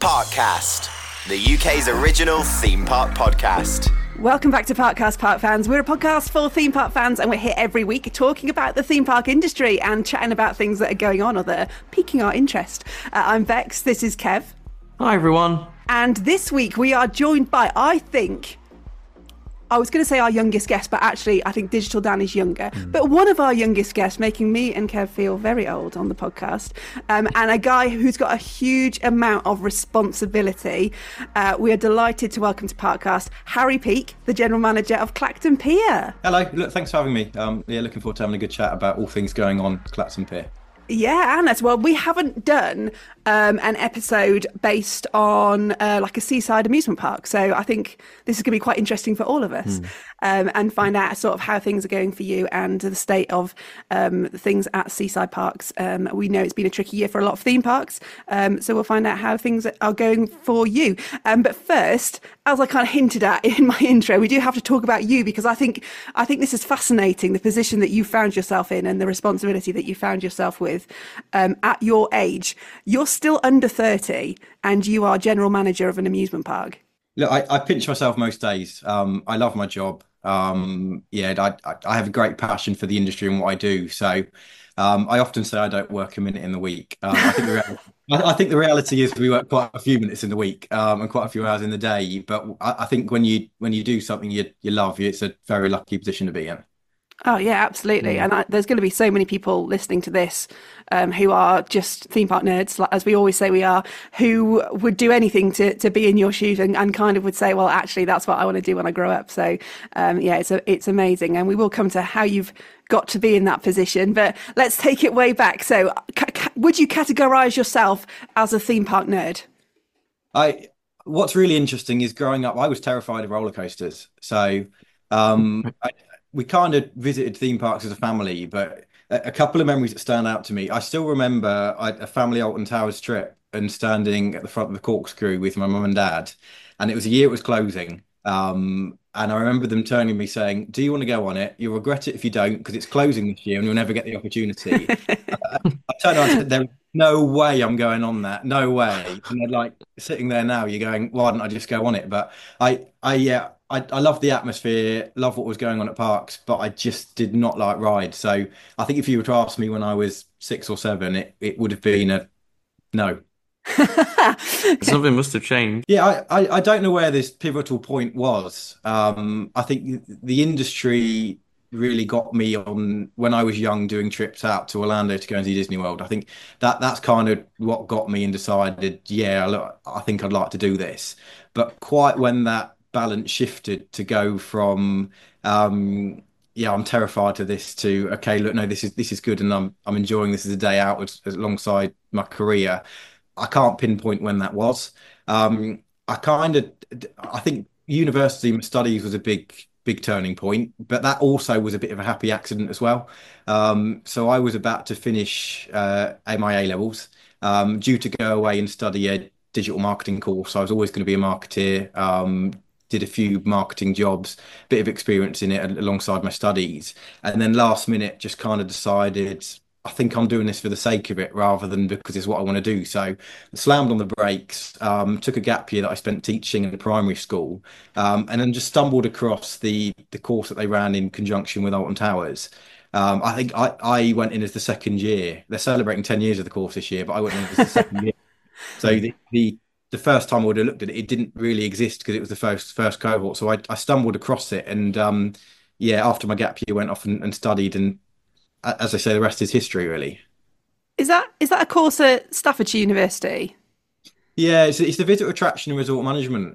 Parkcast, the UK's original theme park podcast. Welcome back to Parkcast, Park fans. We're a podcast for theme park fans, and we're here every week talking about the theme park industry and chatting about things that are going on or that are piquing our interest. I'm Bex, this is Kev. Hi everyone. And this week we are joined by, I was going to say our youngest guest, but actually I think Digital Dan is younger. But one of our youngest guests, making me and Kev feel very old on the podcast, and a guy who's got a huge amount of responsibility. We are delighted to welcome to Parkcast Harry Peake, the General Manager of Clacton Pier. Hello, look, thanks for having me. Looking forward to having a good chat about all things going on at Clacton Pier. Yeah, and as well, we haven't done an episode based on like a seaside amusement park. So I think this is going to be quite interesting for all of us and find out sort of how things are going for you and the state of things at seaside parks. We know it's been a tricky year for a lot of theme parks. So we'll find out how things are going for you. But first, as I kind of hinted at in my intro, we do have to talk about you because I think this is fascinating, the position that you found yourself in and the responsibility that you found yourself with at your age. You're still under 30 and you are general manager of an amusement park. Look, I pinch myself most days. I love my job. I have a great passion for the industry and what I do. So I often say I don't work a minute in the week. I think the reality is we work quite a few minutes in the week and quite a few hours in the day. But I think when you do something you love, it's a very lucky position to be in. Oh, yeah, absolutely. And there's going to be so many people listening to this who are just theme park nerds, like, as we always say we are, who would do anything to be in your shoes and kind of would say, well, actually, that's what I want to do when I grow up. So, it's amazing. And we will come to how you've got to be in that position. But let's take it way back. So would you categorise yourself as a theme park nerd? What's really interesting is growing up, I was terrified of roller coasters. So we kind of visited theme parks as a family, but a couple of memories that stand out to me. I still remember a family Alton Towers trip and standing at the front of the Corkscrew with my mum and dad, and it was a year it was closing. And I remember them turning to me saying, "Do you want to go on it? You'll regret it if you don't, because it's closing this year and you'll never get the opportunity." I turned around and said, "There's no way I'm going on that. No way." And they're like, sitting there now, you're going, "Why didn't I just go on it?" But I love the atmosphere, love what was going on at parks, but I just did not like rides. So I think if you were to ask me when I was 6 or 7, it would have been a no. Something must have changed. Yeah, I don't know where this pivotal point was. I think the industry really got me on when I was young doing trips out to Orlando to go and see Disney World. I think that's kind of what got me and decided, look, I think I'd like to do this. But quite when that balance shifted to go from I'm terrified to this to okay, look, no, this is good and I'm enjoying this as a day out alongside my career. I can't pinpoint when that was. I think university studies was a big turning point, but that also was a bit of a happy accident as well. So I was about to finish my A levels, due to go away and study a digital marketing course. I was always going to be a marketeer. Did a few marketing jobs, bit of experience in it alongside my studies, and then last minute just kind of decided I think I'm doing this for the sake of it rather than because it's what I want to do. So I slammed on the brakes, took a gap year that I spent teaching in a primary school, and then just stumbled across the course that they ran in conjunction with Alton Towers. I think I went in as the second year. They're celebrating 10 years of the course this year, but I went in as the second year. So the first time I would have looked at it, it didn't really exist because it was the first cohort. So I stumbled across it, and after my gap year, went off and studied, and as I say, the rest is history, really. Is that a course at Staffordshire University? Yeah, it's the visitor attraction and resort management.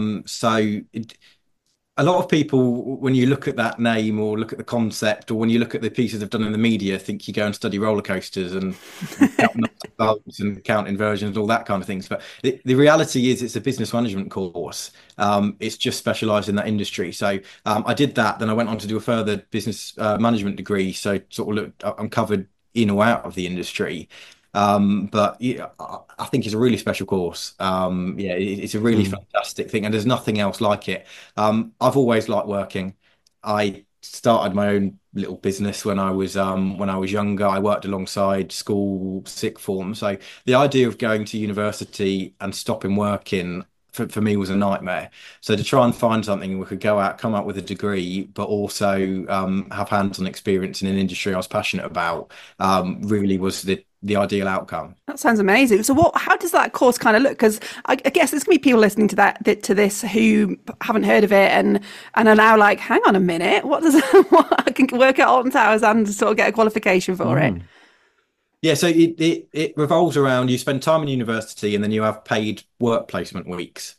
A lot of people, when you look at that name or look at the concept, or when you look at the pieces they've done in the media, think you go and study roller coasters and count inversions, all that kind of things. But the reality is it's a business management course. It's just specialised in that industry. So I did that. Then I went on to do a further business management degree. So sort of I'm covered in or out of the industry. But yeah, I think it's a really special course. It's a really fantastic thing, and there's nothing else like it. I've always liked working. I started my own little business when I was younger. I worked alongside school sick form. So the idea of going to university and stopping working for me was a nightmare. So to try and find something we could go out, come out with a degree, but also have hands-on experience in an industry I was passionate about, really was the ideal outcome. That sounds amazing. So how does that course kind of look? Because I guess there's gonna be people listening to this who haven't heard of it and are now like, hang on a minute, what does what, I can work at Alton Towers and sort of get a qualification for it? Yeah, so it revolves around, you spend time in university and then you have paid work placement weeks.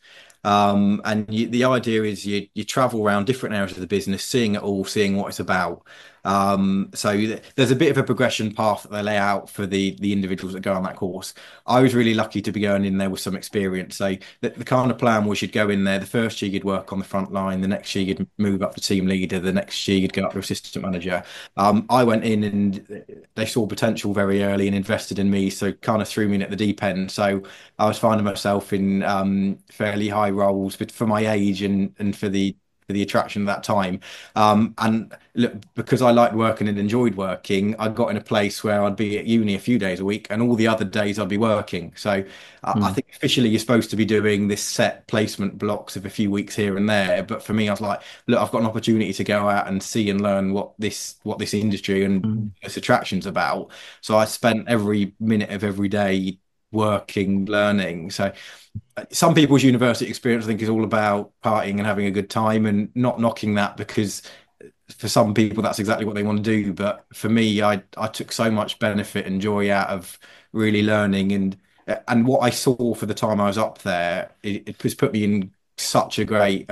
The idea is you travel around different areas of the business, seeing it all, seeing what it's about. There's a bit of a progression path that they lay out for the individuals that go on that course. I was really lucky to be going in there with some experience. So the kind of plan was you'd go in there, the first year you'd work on the front line, the next year you'd move up to team leader, the next year you'd go up to assistant manager. I went in and they saw potential very early and invested in me, so kind of threw me in at the deep end. So I was finding myself in fairly high roles, but for my age and for the attraction of that time. And look, because I liked working and enjoyed working, I got in a place where I'd be at uni a few days a week, and all the other days I'd be working. So I think officially you're supposed to be doing this set placement blocks of a few weeks here and there. But for me, I was like, look, I've got an opportunity to go out and see and learn what this industry and its attraction's about. So I spent every minute of every day working, learning. So some people's university experience, I think, is all about partying and having a good time, and not knocking that, because for some people that's exactly what they want to do. But for me, I took so much benefit and joy out of really learning, and what I saw for the time I was up there, it was put me in such a great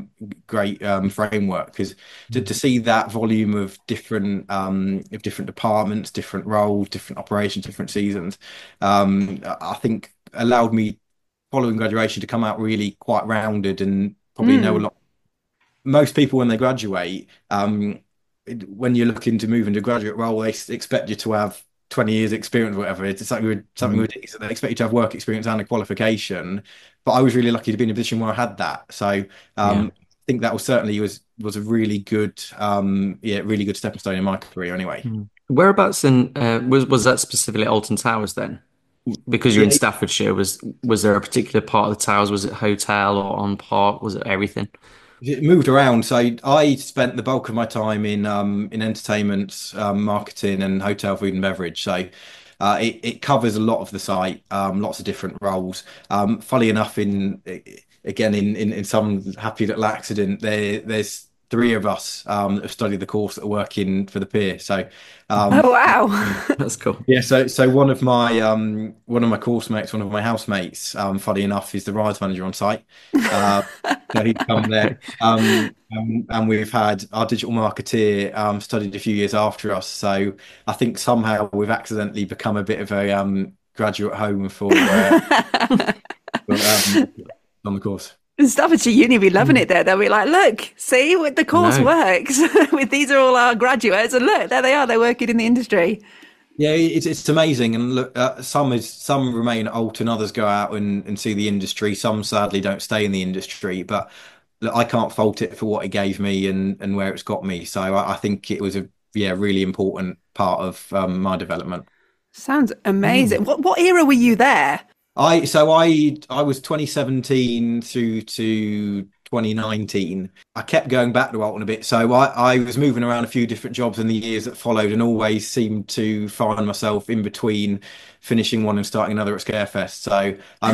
framework, because to see that volume of different departments, different roles, different operations, different seasons, I think allowed me, following graduation, to come out really quite rounded and probably know a lot. Most people when they graduate, when you're looking to move into a graduate role, they expect you to have 20 years experience or whatever. It's something ridiculous. They expect you to have work experience and a qualification. But I was really lucky to be in a position where I had that. So I think that was a really good really good stepping stone in my career anyway. Whereabouts in was that specifically Alton Towers then? Because you're in Staffordshire, was there a particular part of the Towers? Was it hotel or on park? Was it everything? It moved around. So I spent the bulk of my time in entertainment, marketing, and hotel, food and beverage. So it covers a lot of the site, lots of different roles. Funnily enough, in some happy little accident, there's three of us that have studied the course that are working for the pier. So oh wow, that's cool. Yeah, so one of my course mates, one of my housemates, funny enough, is the rides manager on site. So he'd come there, and we've had our digital marketeer studied a few years after us. So I think somehow we've accidentally become a bit of a graduate home for on the course. Staffordshire Uni will be loving it there. They'll be like, look, see, the course works. These are all our graduates, and look, there they are. They're working in the industry. Yeah, it's amazing. And look, some remain at Alton, others go out and see the industry. Some sadly don't stay in the industry, but look, I can't fault it for what it gave me and where it's got me. So I think it was a really important part of my development. Sounds amazing. What era were you there? I was 2017 through to 2019. I kept going back to Alton a bit, so I was moving around a few different jobs in the years that followed, and always seemed to find myself in between finishing one and starting another at Scarefest. So I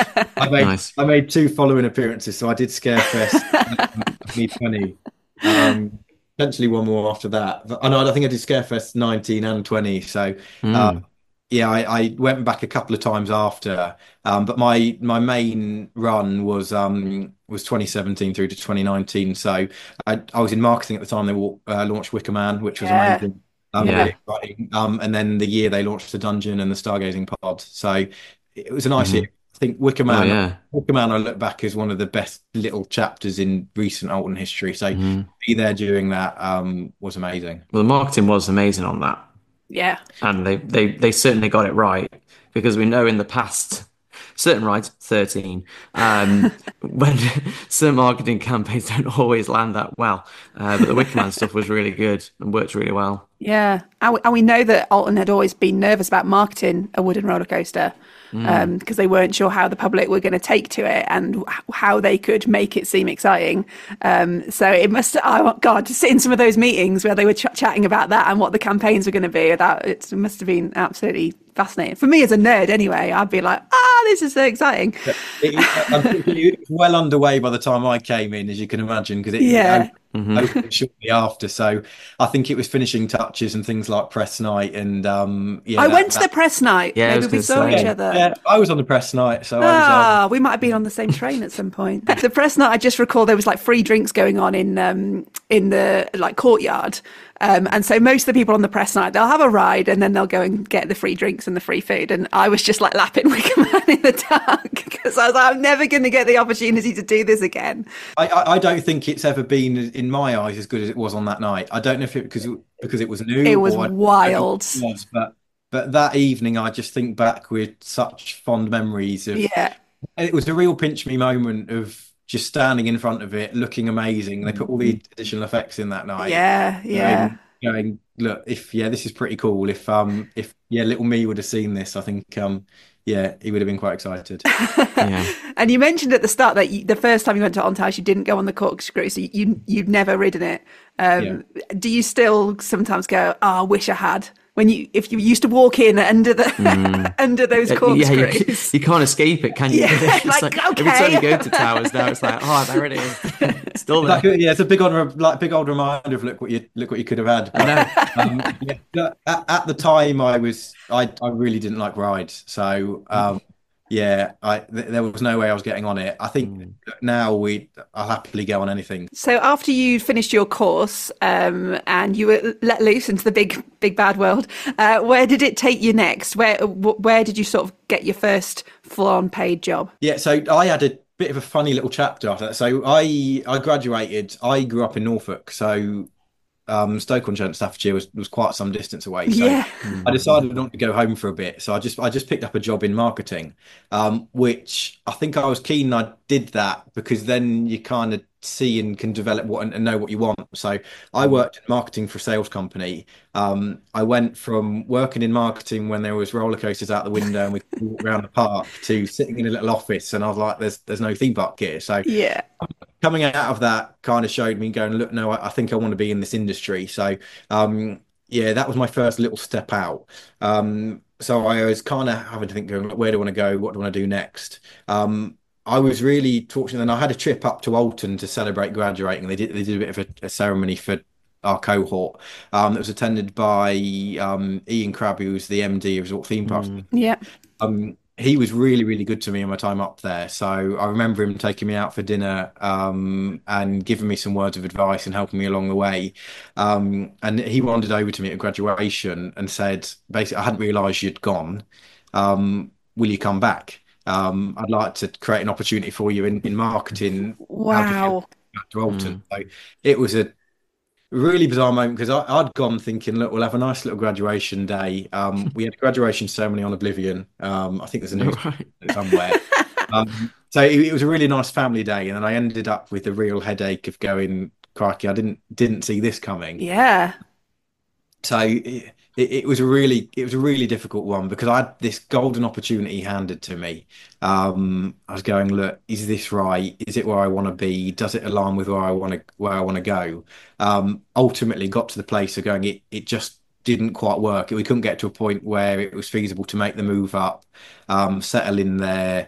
made two following appearances. So I did Scarefest 2020. Potentially one more after that. I think I did Scarefest 19 and 20. So. I went back a couple of times after, but my main run was 2017 through to 2019. So I was in marketing at the time. They launched Wicker Man, which was amazing, really exciting. And then the year they launched the Dungeon and the Stargazing Pod. So it was a nice year. I think Wicker Man. Wicker Man, I look back as one of the best little chapters in recent Alton history. So be there during that was amazing. Well, the marketing was amazing on that. Yeah. And they certainly got it right, because we know in the past certain rides, 13. When certain marketing campaigns don't always land that well. But the Wicker Man stuff was really good and worked really well. Yeah, and we know that Alton had always been nervous about marketing a wooden roller coaster because they weren't sure how the public were going to take to it and how they could make it seem exciting. So it must, oh God, to sit in some of those meetings where they were chatting about that and what the campaigns were going to be, that it must have been absolutely fascinating. For me as a nerd anyway, I'd be like, this is so exciting. It was well underway by the time I came in, as you can imagine, because it opened shortly after. So I think it was finishing touches and things like press night. And I went to the press night. Yeah, maybe we saw each other. Yeah, I was on the press night. So we might have been on the same train at some point. The press night, I just recall there was like free drinks going on in the like courtyard. And so most of the people on the press night, they'll have a ride and then they'll go and get the free drinks and the free food. And I was just like lapping Wicker Man in the dark because I was like, I'm never going to get the opportunity to do this again. I don't think it's ever been, in my eyes, as good as it was on that night. I don't know if it because it was new. It was wild. But that evening, I just think back with such fond memories of. Yeah. And it was a real pinch me moment of just standing in front of it, looking amazing. They put all the additional effects in that night. Yeah. Going, look, this is pretty cool. If little me would have seen this, I think he would have been quite excited. Yeah. And you mentioned at the start that the first time you went to Alton Towers, you didn't go on the corkscrew, so you'd never ridden it. Do you still sometimes go, I wish I had? If you used to walk in under the under those corkscrews, you can't escape it, can you? Yeah, okay. Every time you go to Towers now, it's like, there it is, it's still there. It's a big old reminder of look what you could have had. I know. At the time, I really didn't like rides, so there was no way I was getting on it. I think now I'll happily go on anything. So after you finished your course and you were let loose into the big bad world, where did it take you next? Where did you sort of get your first full-on paid job? Yeah, so I had a bit of a funny little chapter after that. So I graduated. I grew up in Norfolk, so Stoke-on-Trent, Staffordshire was quite some distance away. So I decided not to go home for a bit. So I just picked up a job in marketing, which I think I was keen I did that because then you kind of see and can develop and know what you want. So I worked in marketing for a sales company. I went from working in marketing when there was roller coasters out the window and we could walk around the park to sitting in a little office and I was like, there's no theme park here. So coming out of that kind of showed me going, look, no, I think I want to be in this industry. So that was my first little step out. So I was kind of having to think, where do I want to go? What do I want to do next? I was really fortunate, and I had a trip up to Alton to celebrate graduating. They did a bit of a ceremony for our cohort. That was attended by Ian Crabbe, who was the MD of Resort Theme Parks. Yeah. He was really, really good to me in my time up there. So I remember him taking me out for dinner and giving me some words of advice and helping me along the way. And he wandered over to me at graduation and said, basically, I hadn't realised you'd gone. Will you come back? I'd like to create an opportunity for you in marketing. Wow. Back to Alton. So it was a really bizarre moment because I'd gone thinking, look, we'll have a nice little graduation day. We had a graduation ceremony on Oblivion. I think there's a news somewhere. So it was a really nice family day, and then I ended up with a real headache of going, crikey, I didn't see this coming. Yeah. So it was a really difficult one because I had this golden opportunity handed to me. I was going, look, is this right? Is it where I want to be? Does it align with where I want to go? Ultimately got to the place of going, it just didn't quite work. We couldn't get to a point where it was feasible to make the move up, settle in there.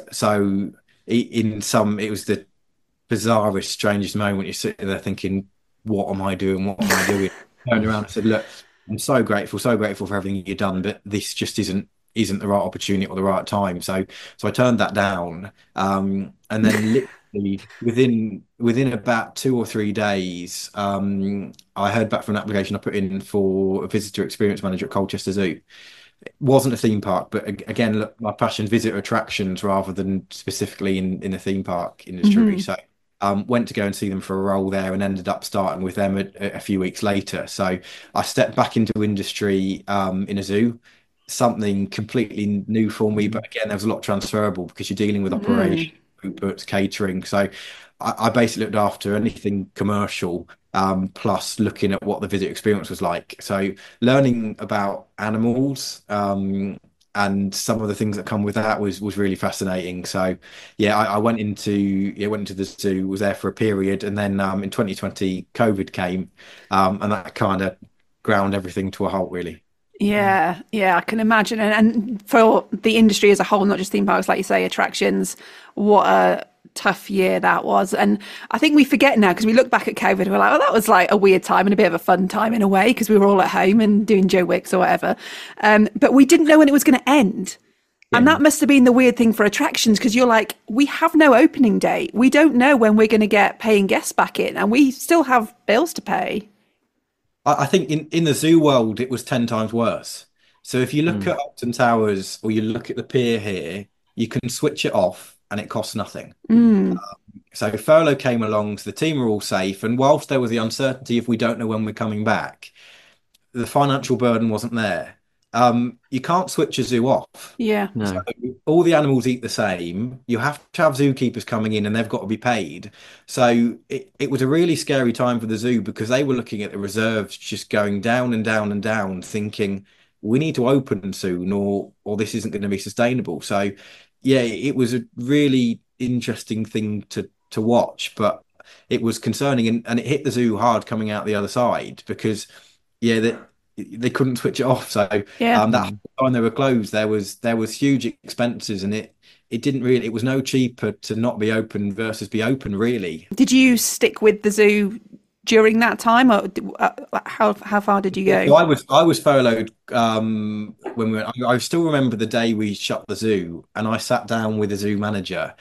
So it was the bizarrest, strangest moment. You're sitting there thinking, what am I doing? What am I doing? Turned around and said, look, I'm so grateful for everything you've done, but this just isn't the right opportunity or the right time. So I turned that down. And then literally within about 2 or 3 days, I heard back from an application I put in for a visitor experience manager at Colchester Zoo. It wasn't a theme park, but again, look, my passion, visitor attractions rather than specifically in the theme park industry. So went to go and see them for a role there and ended up starting with them a few weeks later. So I stepped back into industry in a zoo, something completely new for me. But again, there was a lot transferable because you're dealing with operation, inputs, catering. So I basically looked after anything commercial, plus looking at what the visit experience was like. So learning about animals, and some of the things that come with that was really fascinating. So yeah, I went into the zoo, was there for a period, and then in 2020 COVID came, and that kind of ground everything to a halt really. Yeah, yeah, I can imagine. And for the industry as a whole, not just theme parks, like you say, attractions, what a tough year that was. And I think we forget now because we look back at COVID and we're like, oh, that was like a weird time and a bit of a fun time in a way because we were all at home and doing Joe Wicks or whatever. But we didn't know when it was going to end. And that must have been the weird thing for attractions because you're like, we have no opening date. We don't know when we're going to get paying guests back in and we still have bills to pay. I think in the zoo world, it was 10 times worse. So if you look at Upton Towers or you look at the pier here, you can switch it off and it costs nothing. So furlough came along, so the team are all safe. And whilst there was the uncertainty if we don't know when we're coming back, the financial burden wasn't there. You can't switch a zoo off. Yeah. No. So all the animals eat the same. You have to have zookeepers coming in and they've got to be paid. So it was a really scary time for the zoo because they were looking at the reserves just going down and down and down, thinking we need to open soon or this isn't going to be sustainable. So yeah, it was a really interesting thing to watch, but it was concerning and it hit the zoo hard coming out the other side because yeah, they couldn't switch it off. So that time they were closed, there was huge expenses, and it didn't really. It was no cheaper to not be open versus be open. Really. Did you stick with the zoo during that time, or how far did you go? So I was furloughed when we went. I still remember the day we shut the zoo, and I sat down with the zoo manager,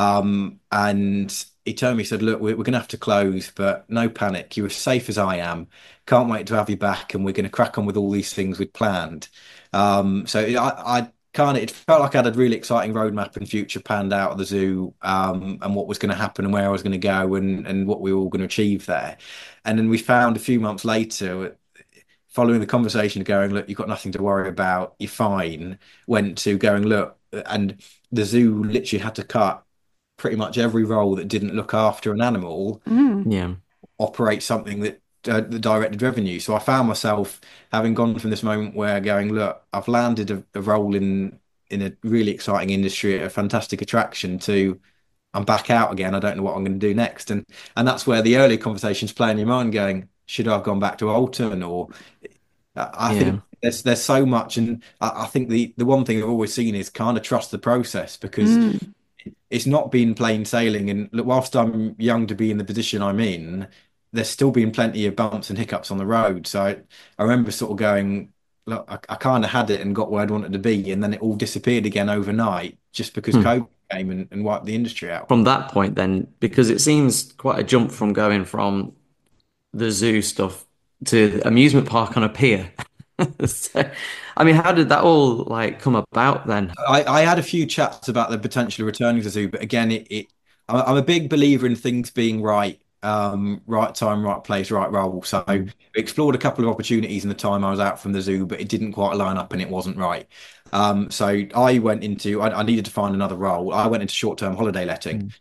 and he told me, he said, "Look, we're going to have to close, but no panic. You're as safe as I am. Can't wait to have you back, and we're going to crack on with all these things we'd planned." So I kind of, it felt like I had a really exciting roadmap and future planned out of the zoo, and what was going to happen and where I was going to go and what we were all going to achieve there. And then we found a few months later, following the conversation, going, "Look, you've got nothing to worry about. You're fine." Went to going, "Look," and the zoo literally had to cut pretty much every role that didn't look after an animal, Yeah. operate something that directed revenue. So I found myself having gone from this moment where going, "Look, I've landed a role in a really exciting industry, a fantastic attraction," to I'm back out again. I don't know what I'm going to do next. And that's where the early conversations play in your mind going, should I have gone back to Alton? Or I think there's so much. And I think the one thing I've always seen is kind of trust the process because it's not been plain sailing. And look, whilst I'm young to be in the position I'm in, there's still been plenty of bumps and hiccups on the road. So I remember sort of going, look, I kind of had it and got where I'd wanted to be, and then it all disappeared again overnight just because COVID came and wiped the industry out. From that point then, because it seems quite a jump from going from the zoo stuff to the amusement park on a pier. So, I mean, how did that all like come about then? I had a few chats about the potential of returning to zoo, but again, I'm a big believer in things being right. Right time, right place, right role. So we explored a couple of opportunities in the time I was out from the zoo, but it didn't quite line up and it wasn't right. So I went into, I needed to find another role. I went into short-term holiday letting.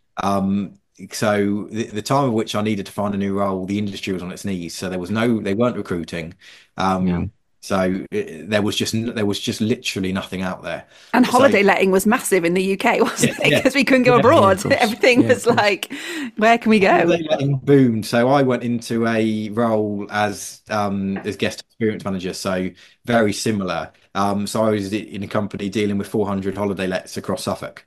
So the time of which I needed to find a new role, the industry was on its knees. So they weren't recruiting. So there was just literally nothing out there. And holiday letting was massive in the UK, wasn't it? Because we couldn't go abroad. Everything was like, where can we go? Holiday letting boomed. So I went into a role as guest experience manager. So very similar. So I was in a company dealing with 400 holiday lets across Suffolk.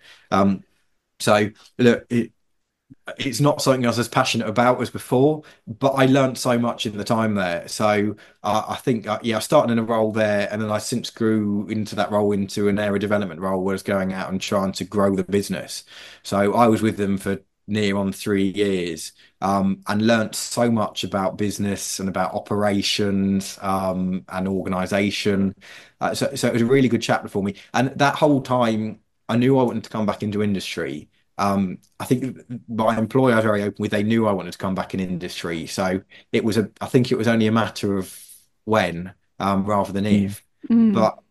So look, it's not something I was as passionate about as before, but I learned so much in the time there. So I think, I started in a role there, and then I since grew into that role into an area development role where I was going out and trying to grow the business. So I was with them for near on 3 years, and learnt so much about business and about operations, and organisation. So it was a really good chapter for me. And that whole time, I knew I wanted to come back into industry. I think my employer was very open with, they knew I wanted to come back in industry. So I think it was only a matter of when, rather than if. But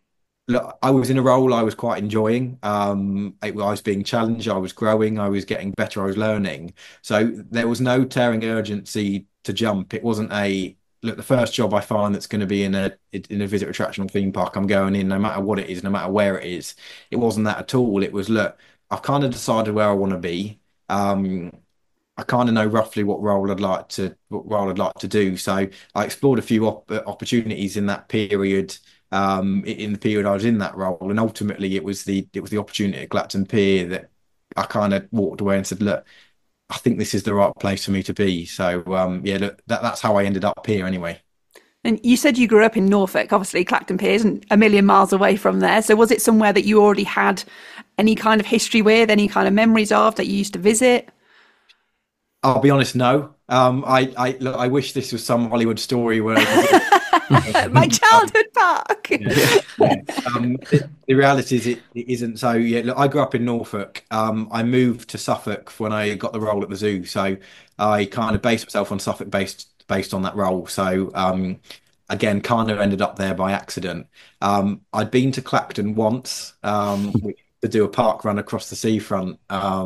look, I was in a role I was quite enjoying. I was being challenged, I was growing, I was getting better, I was learning. So there was no tearing urgency to jump. It wasn't a look, the first job I find that's going to be in a visitor attraction or theme park, I'm going in no matter what it is, no matter where it is. It wasn't that at all. It was look, I've kind of decided where I want to be. Um, I kind of know roughly what role I'd like to do. So I explored a few opportunities in that period, in the period I was in that role, and ultimately it was the opportunity at Clacton Pier that I kind of walked away and said, look, I think this is the right place for me to be. So yeah, look, that's how I ended up here anyway. And you said you grew up in Norfolk. Obviously, Clacton Pier isn't a million miles away from there. So was it somewhere that you already had any kind of history with, any kind of memories of that you used to visit? I'll be honest, no. Look, I wish this was some Hollywood story where My childhood park. yeah, yeah. The reality is it isn't. So yeah, look, I grew up in Norfolk. I moved to Suffolk when I got the role at the zoo. So I kind of based myself on Suffolk based on that role. So again, kind of ended up there by accident. I'd been to Clacton once, to do a park run across the seafront.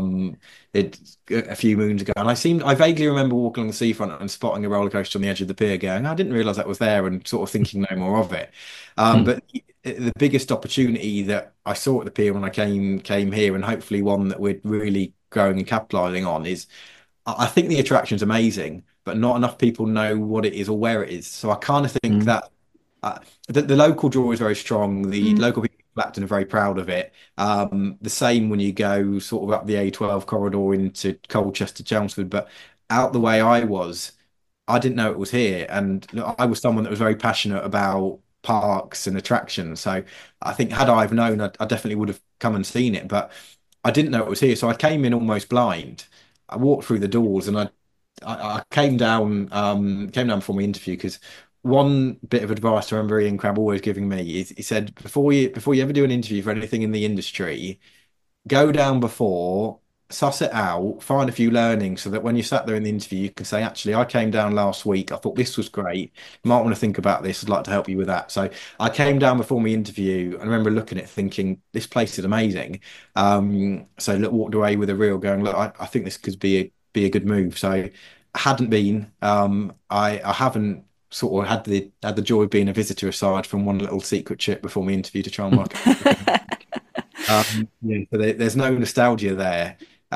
A few moons ago, and I vaguely remember walking along the seafront and spotting a roller coaster on the edge of the pier, going, I didn't realize that was there, and sort of thinking no more of it. But the biggest opportunity that I saw at the pier when I came here, and hopefully one that we're really growing and capitalizing on, is I think the attraction's amazing, but not enough people know what it is or where it is. So I kind of think that the local draw is very strong. The local people of Clacton are very proud of it. The same when you go sort of up the A12 corridor into Colchester, Chelmsford, but out the way I didn't know it was here. And look, I was someone that was very passionate about parks and attractions. So I think had I've known, I definitely would have come and seen it, but I didn't know it was here. So I came in almost blind. I walked through the doors and I came down before my interview because one bit of advice I remember Ian Crabb always giving me is he said before you ever do an interview for anything in the industry, go down before, suss it out, find a few learnings so that when you sat there in the interview, you can say, actually, I came down last week. I thought this was great. You might want to think about this. I'd like to help you with that. So I came down before my interview. I remember looking at it thinking, this place is amazing. So look, walked away with a reel going, look, I think this could be a good move. So I hadn't been, I haven't sort of had the joy of being a visitor aside from one little secret trip before my interview to try and work out. Yeah, so there's no nostalgia there.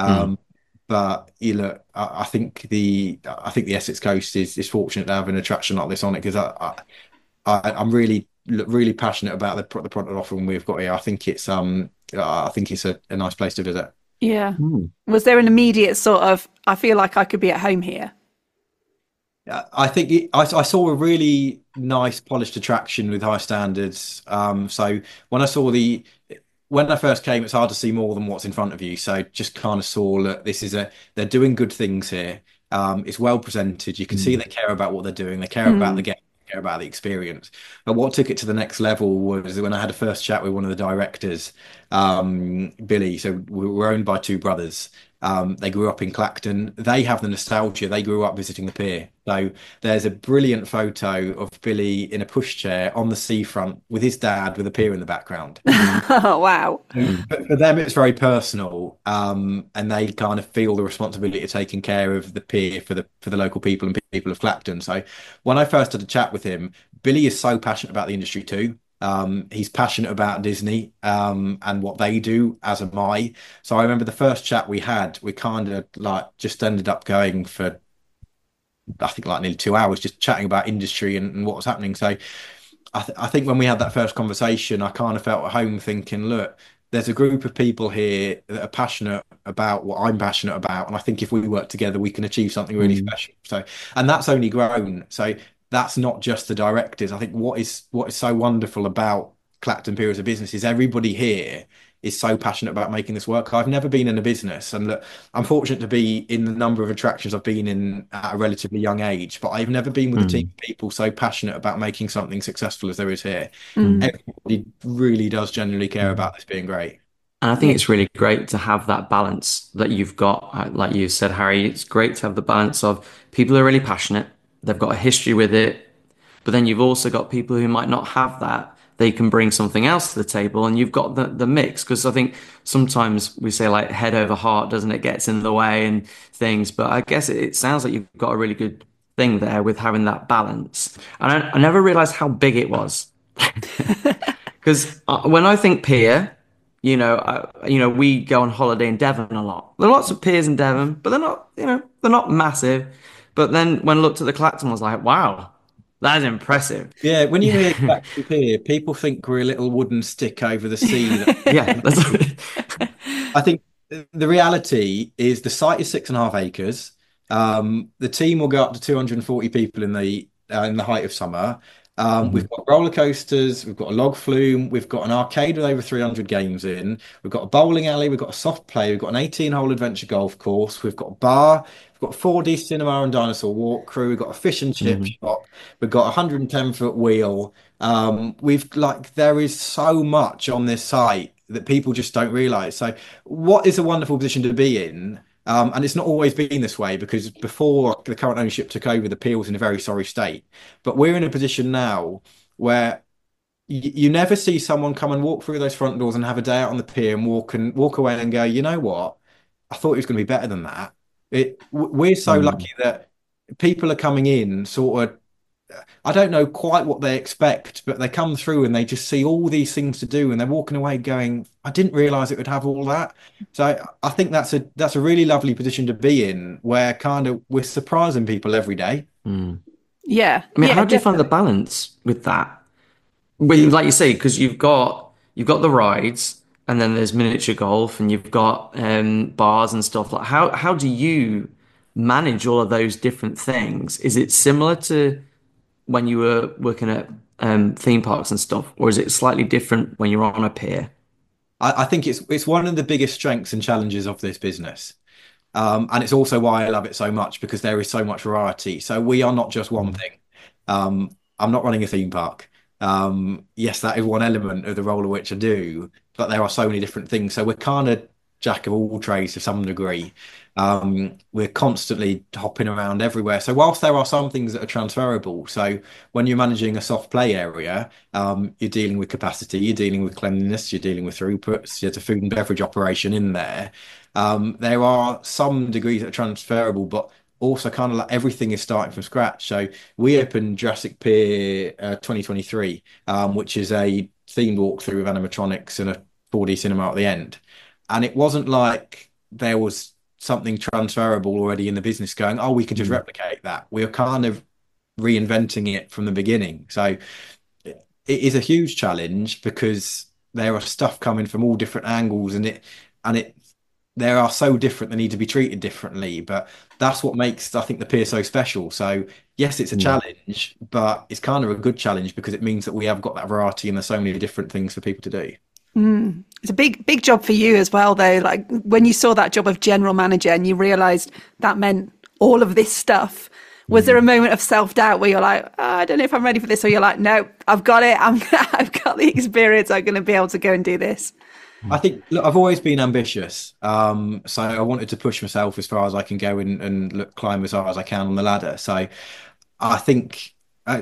But you look, I think the Essex Coast is fortunate to have an attraction like this on it because I'm really passionate about the product offering we've got here. I think it's a nice place to visit. Yeah. Was there an immediate sort of, I feel like I could be at home here? I think I saw a really nice polished attraction with high standards. So when I first came, it's hard to see more than what's in front of you. So just kind of saw that they're doing good things here. It's well presented. You can see they care about what they're doing. They care about the game, they care about the experience. But what took it to the next level was when I had a first chat with one of the directors, Billy. So we're owned by two brothers. They grew up in Clacton. They have the nostalgia. They grew up visiting the pier. So there's a brilliant photo of Billy in a pushchair on the seafront with his dad with a pier in the background. Oh, wow. But for them, it's very personal, and they kind of feel the responsibility of taking care of the pier for the local people and people of Clacton. So when I first had a chat with him, Billy is so passionate about the industry too. He's passionate about Disney and what they do, as am I. So I remember the first chat we had, we kind of like just ended up going for, I think, like nearly 2 hours just chatting about industry and what was happening. So I think when we had that first conversation, I kind of felt at home thinking, look, there's a group of people here that are passionate about what I'm passionate about. And I think if we work together, we can achieve something really special. So, and that's only grown. So that's not just the directors. I think what is so wonderful about Clacton Pier as a business is everybody here is so passionate about making this work. I've never been in a business, and look, I'm fortunate to be in the number of attractions I've been in at a relatively young age, but I've never been with a team of people so passionate about making something successful as there is here. Everybody really does genuinely care about this being great. And I think it's really great to have that balance that you've got. Like you said, Harry, it's great to have the balance of people who are really passionate, they've got a history with it, but then you've also got people who might not have that, they can bring something else to the table, and you've got the mix. Because I think sometimes we say like head over heart, doesn't it, gets in the way and things. But I guess it sounds like you've got a really good thing there with having that balance. And I never realized how big it was. Because when I think pier, we go on holiday in Devon a lot. There are lots of piers in Devon, but they're not, they're not massive. But then when I looked at the Clacton, I was like, wow, that is impressive. Yeah, when you hear Clacton Pier, people think we're a little wooden stick over the sea. Yeah, I think the reality is the site is 6.5 acres. The team will go up to 240 people in the height of summer. We've got roller coasters, we've got a log flume, we've got an arcade with over 300 games in, we've got a bowling alley, we've got a soft play, we've got an 18-hole adventure golf course, we've got a bar, we've got 4D cinema and dinosaur walk crew, we've got a fish and chip shop, we've got a 110-foot wheel. There is so much on this site that people just don't realize. So what is a wonderful position to be in? And it's not always been this way, because before the current ownership took over, the pier was in a very sorry state. But we're in a position now where you never see someone come and walk through those front doors and have a day out on the pier and walk away and go, you know what? I thought it was going to be better than that. We're so lucky that people are coming in sort of, I don't know quite what they expect, but they come through and they just see all these things to do, and they're walking away going, I didn't realize it would have all that. So I think that's a really lovely position to be in, where kind of we're surprising people every day. Yeah. I mean, yeah, how do you find the definitely. balance with that? When, like you say, because you've got the rides, and then there's miniature golf, and you've got bars and stuff. Like, how do you manage all of those different things? Is it similar to when you were working at theme parks and stuff, or is it slightly different when you're on a pier? I think it's one of the biggest strengths and challenges of this business. And it's also why I love it so much, because there is so much variety. So we are not just one thing. I'm not running a theme park. Yes, that is one element of the role of which I do, but there are so many different things. So we're kind of jack of all trades to some degree. We're constantly hopping around everywhere. So whilst there are some things that are transferable, so when you're managing a soft play area, you're dealing with capacity, you're dealing with cleanliness, you're dealing with throughputs, there's a food and beverage operation in there. There are some degrees that are transferable, but also kind of like everything is starting from scratch. So we opened Jurassic Pier 2023, which is a themed walkthrough with animatronics and a 4D cinema at the end. And it wasn't like there was something transferable already in the business going, oh, we can just replicate that. We're kind of reinventing it from the beginning. So it is a huge challenge, because there are stuff coming from all different angles, and they are so different, they need to be treated differently. But that's what makes, I think, the pier so special. So yes, it's a challenge, but it's kind of a good challenge, because it means that we have got that variety and there's so many different things for people to do. It's a big job for you as well, though. Like when you saw that job of general manager and you realized that meant all of this stuff, was there a moment of self-doubt where you're like, oh, I don't know if I'm ready for this? Or you're like, no, I've got it. I've got the experience. I'm going to be able to go and do this. I think, look, I've always been ambitious. So I wanted to push myself as far as I can go, and climb as far as I can on the ladder. So I think,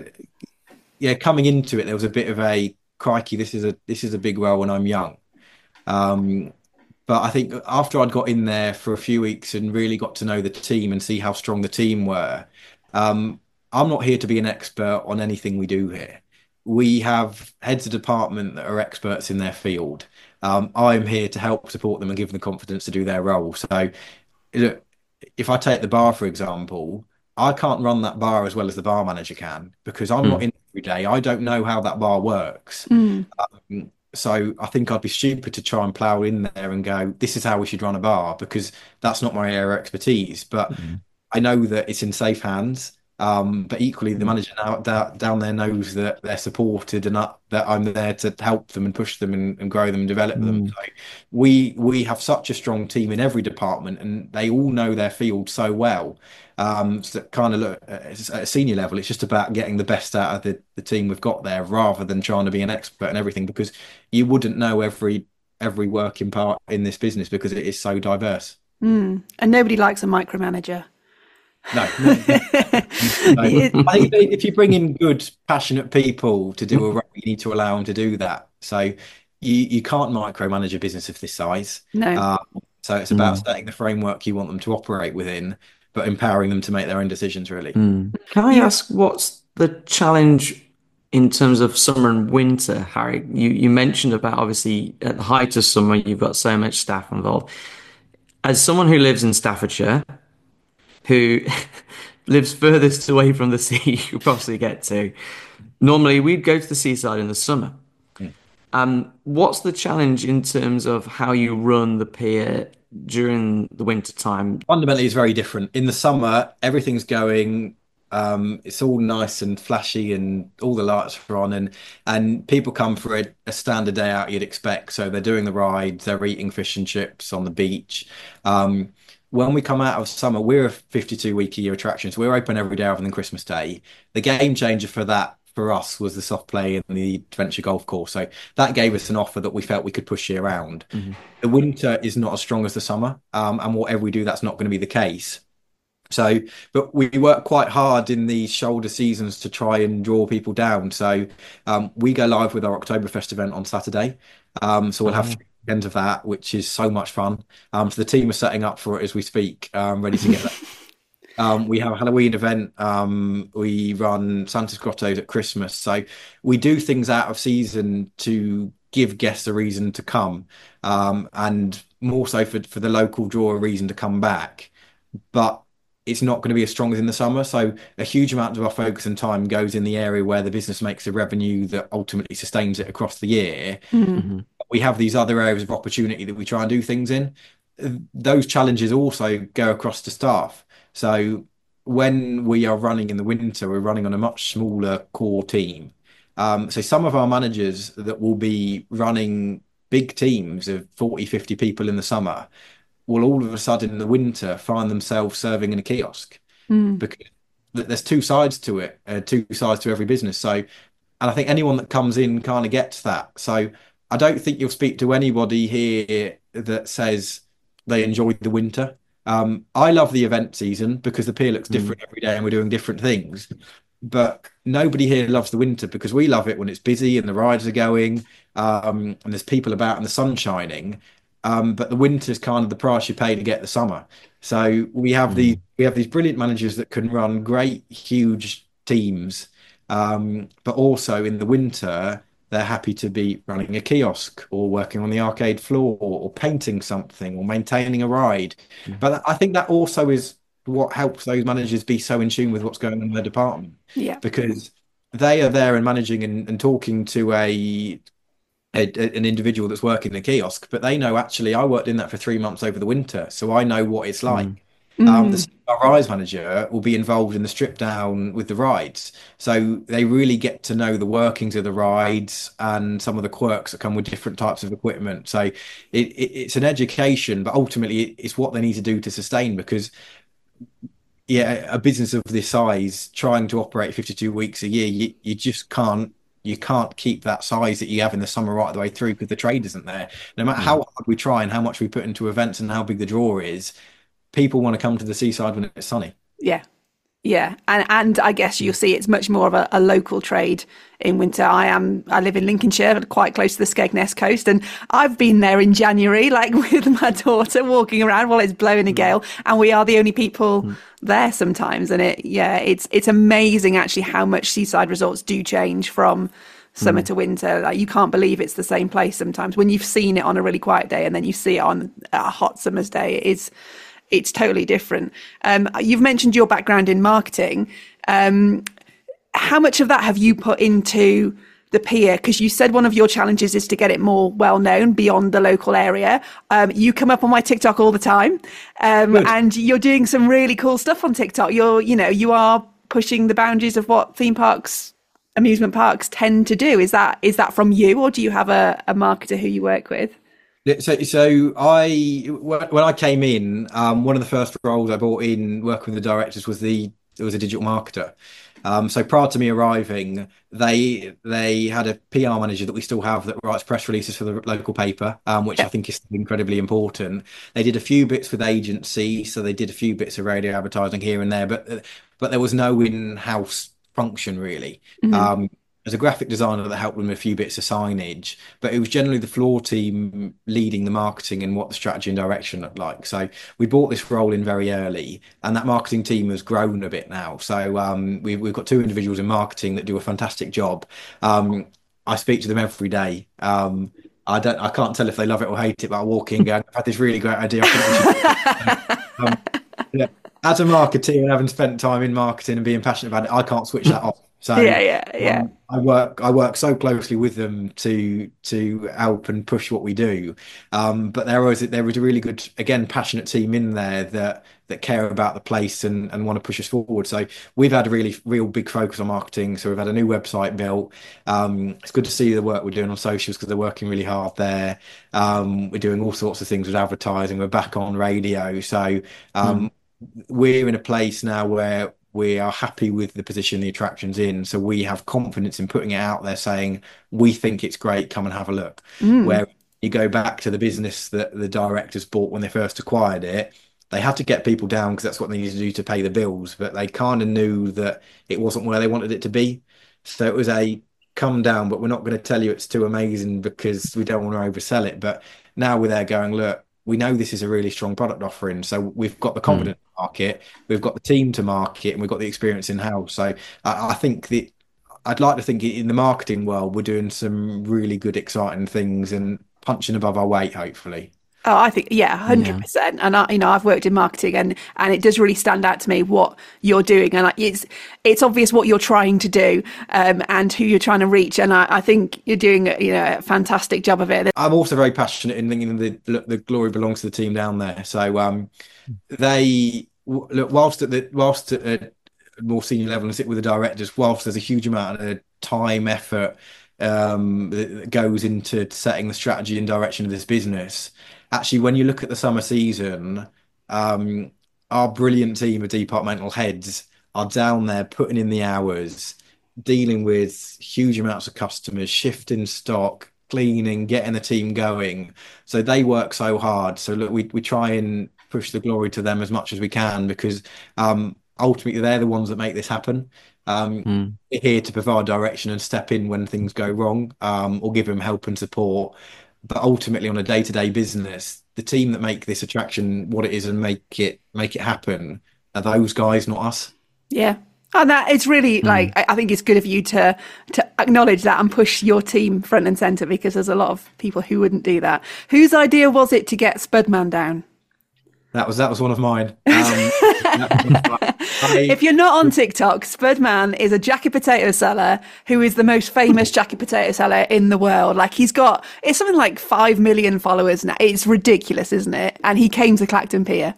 coming into it, there was a bit of a crikey. This is a big role, and I'm young. But I think after I'd got in there for a few weeks and really got to know the team and see how strong the team were, I'm not here to be an expert on anything we do here. We have heads of department that are experts in their field. I'm here to help support them and give them the confidence to do their role. So, look, if I take the bar, for example, I can't run that bar as well as the bar manager can, because I'm not in every day. I don't know how that bar works. So I think I'd be stupid to try and plow in there and go, this is how we should run a bar, because that's not my area of expertise. But I know that it's in safe hands. But equally, the manager down there knows that they're supported, and that I'm there to help them and push them and grow them and develop them. So we have such a strong team in every department, and they all know their field so well. So kind of look at a senior level, it's just about getting the best out of the team we've got there, rather than trying to be an expert in everything, because you wouldn't know every working part in this business, because it is so diverse. And nobody likes a micromanager. No, no. I think if you bring in good, passionate people to do a role, you need to allow them to do that. So you can't micromanage a business of this size. No. Uh, so it's about setting the framework you want them to operate within, but empowering them to make their own decisions, really. Can I You, ask what's the challenge in terms of summer and winter, Harry? You mentioned about obviously at the height of summer, you've got so much staff involved. As someone who lives in Staffordshire, who lives furthest away from the sea you could possibly get to, normally we'd go to the seaside in the summer. What's the challenge in terms of how you run the pier during the winter time? Fundamentally, it's very different. In the summer, everything's going. It's all nice and flashy, and all the lights are on, and people come for a standard day out you'd expect. So they're doing the rides, they're eating fish and chips on the beach. When we come out of summer, we're a 52-week-a-year attraction, so we're open every day other than Christmas Day. The game changer for that for us was the soft play and the adventure golf course. So that gave us an offer that we felt we could push year round. The winter is not as strong as the summer, and whatever we do, that's not going to be the case. So, but we work quite hard in the shoulder seasons to try and draw people down. So, we go live with our Oktoberfest event on Saturday. So we'll have 3 weekends of that, which is so much fun. So the team are setting up for it as we speak, ready to get that. We have a Halloween event. We run Santa's Grottos at Christmas. So we do things out of season to give guests a reason to come, and more so for the local draw a reason to come back. But it's not going to be as strong as in the summer. So a huge amount of our focus and time goes in the area where the business makes a revenue that ultimately sustains it across the year. We have these other areas of opportunity that we try and do things in. Those challenges also go across to staff. So when we are running in the winter, we're running on a much smaller core team. So some of our managers that will be running big teams of 40, 50 people in the summer will all of a sudden in the winter find themselves serving in a kiosk, because there's 2 sides to it, 2 sides to every business. So, and I think anyone that comes in kind of gets that. So I don't think you'll speak to anybody here that says they enjoy the winter. I love the event season because the pier looks different every day and we're doing different things. But nobody here loves the winter because we love it when it's busy and the rides are going, and there's people about and the sun's shining. But the winter's kind of the price you pay to get the summer. So we have these brilliant managers that can run great, huge teams. But also in the winter, they're happy to be running a kiosk or working on the arcade floor or painting something or maintaining a ride. But I think that also is what helps those managers be so in tune with what's going on in their department. yeah. Because they are there and managing and talking to an individual that's working in a kiosk, but they know actually I worked in that for 3 months over the winter, so I know what it's like. Our rise manager will be involved in the strip down with the rides, so they really get to know the workings of the rides and some of the quirks that come with different types of equipment. So it's an education, but ultimately it's what they need to do to sustain, because a business of this size trying to operate 52 weeks a year, you just can't keep that size that you have in the summer right the way through, because the trade isn't there. No matter how hard we try and how much we put into events and how big the draw is, people want to come to the seaside when it's sunny. Yeah, and I guess you'll see it's much more of a local trade in winter. I live in Lincolnshire, quite close to the Skegness coast, and I've been there in January, like with my daughter, walking around while it's blowing a gale, and we are the only people there sometimes. And it's amazing actually how much seaside resorts do change from summer to winter. Like, you can't believe it's the same place sometimes when you've seen it on a really quiet day and then you see it on a hot summer's day. It's totally different. You've mentioned your background in marketing. How much of that have you put into the pier? Because you said one of your challenges is to get it more well known beyond the local area. You come up on my TikTok all the time, and you're doing some really cool stuff on TikTok. You are pushing the boundaries of what theme parks, amusement parks tend to do. Is that from you, or do you have a marketer who you work with? So when I came in, one of the first roles I brought in working with the directors was a digital marketer. So prior to me arriving, they had a PR manager that we still have that writes press releases for the local paper, which I Yeah. think is incredibly important. They did a few bits with agency, so they did a few bits of radio advertising here and there, but there was no in-house function really. Mhm. As a graphic designer that helped them with a few bits of signage, but it was generally the floor team leading the marketing and what the strategy and direction looked like. So we brought this role in very early, and that marketing team has grown a bit now. So we've got two individuals in marketing that do a fantastic job. I speak to them every day. I can't tell if they love it or hate it, but I walk in going, I've had this really great idea. I think we should. Um, yeah. As a marketer and having spent time in marketing and being passionate about it, I can't switch that off. So Yeah, yeah, I work so closely with them to help and push what we do. But there was a really good, again, passionate team in there that care about the place and want to push us forward. So we've had a really real big focus on marketing. So we've had a new website built. It's good to see the work we're doing on socials because they're working really hard there. We're doing all sorts of things with advertising. We're back on radio. So Mm. we're in a place now where we are happy with the position the attraction's in. So we have confidence in putting it out there saying, we think it's great, come and have a look. mm. Where you go back to the business that the directors bought when they first acquired it, they had to get people down because that's what they needed to do to pay the bills, but they kind of knew that it wasn't where they wanted it to be. So it was a come down, but we're not going to tell you it's too amazing because we don't want to oversell it. But now we're there going, look, we know this is a really strong product offering. So we've got the Mm. confidence to market, we've got the team to market, and we've got the experience in house. So I think that I'd like to think in the marketing world, we're doing some really good, exciting things and punching above our weight, hopefully. Oh, I think, yeah, Yeah. 100%. And I've worked in marketing, and it does really stand out to me what you're doing, and it's obvious what you're trying to do, and who you're trying to reach, and I think you're doing a fantastic job of it. I'm also very passionate in thinking the glory belongs to the team down there. So look whilst at a more senior level and sit with the directors, whilst there's a huge amount of time, effort that goes into setting the strategy and direction of this business. Actually, when you look at the summer season, um, our brilliant team of departmental heads are down there putting in the hours, dealing with huge amounts of customers, shifting stock, cleaning, getting the team going. So they work so hard. So look, we try and push the glory to them as much as we can because ultimately they're the ones that make this happen. Mm. We're here to provide direction and step in when things go wrong, or give them help and support. But ultimately, on a day-to-day business, the team that make this attraction what it is and make it happen are those guys, not us. Yeah. And that it's really like Mm. I think it's good of you to acknowledge that and push your team front and center, because there's a lot of people who wouldn't do that. Whose idea was it to get Spudman down? That was one of mine. If you're not on TikTok, Spudman is a jacket potato seller who is the most famous jacket potato seller in the world. Like it's something like 5 million followers now. It's ridiculous, isn't it? And he came to Clacton Pier.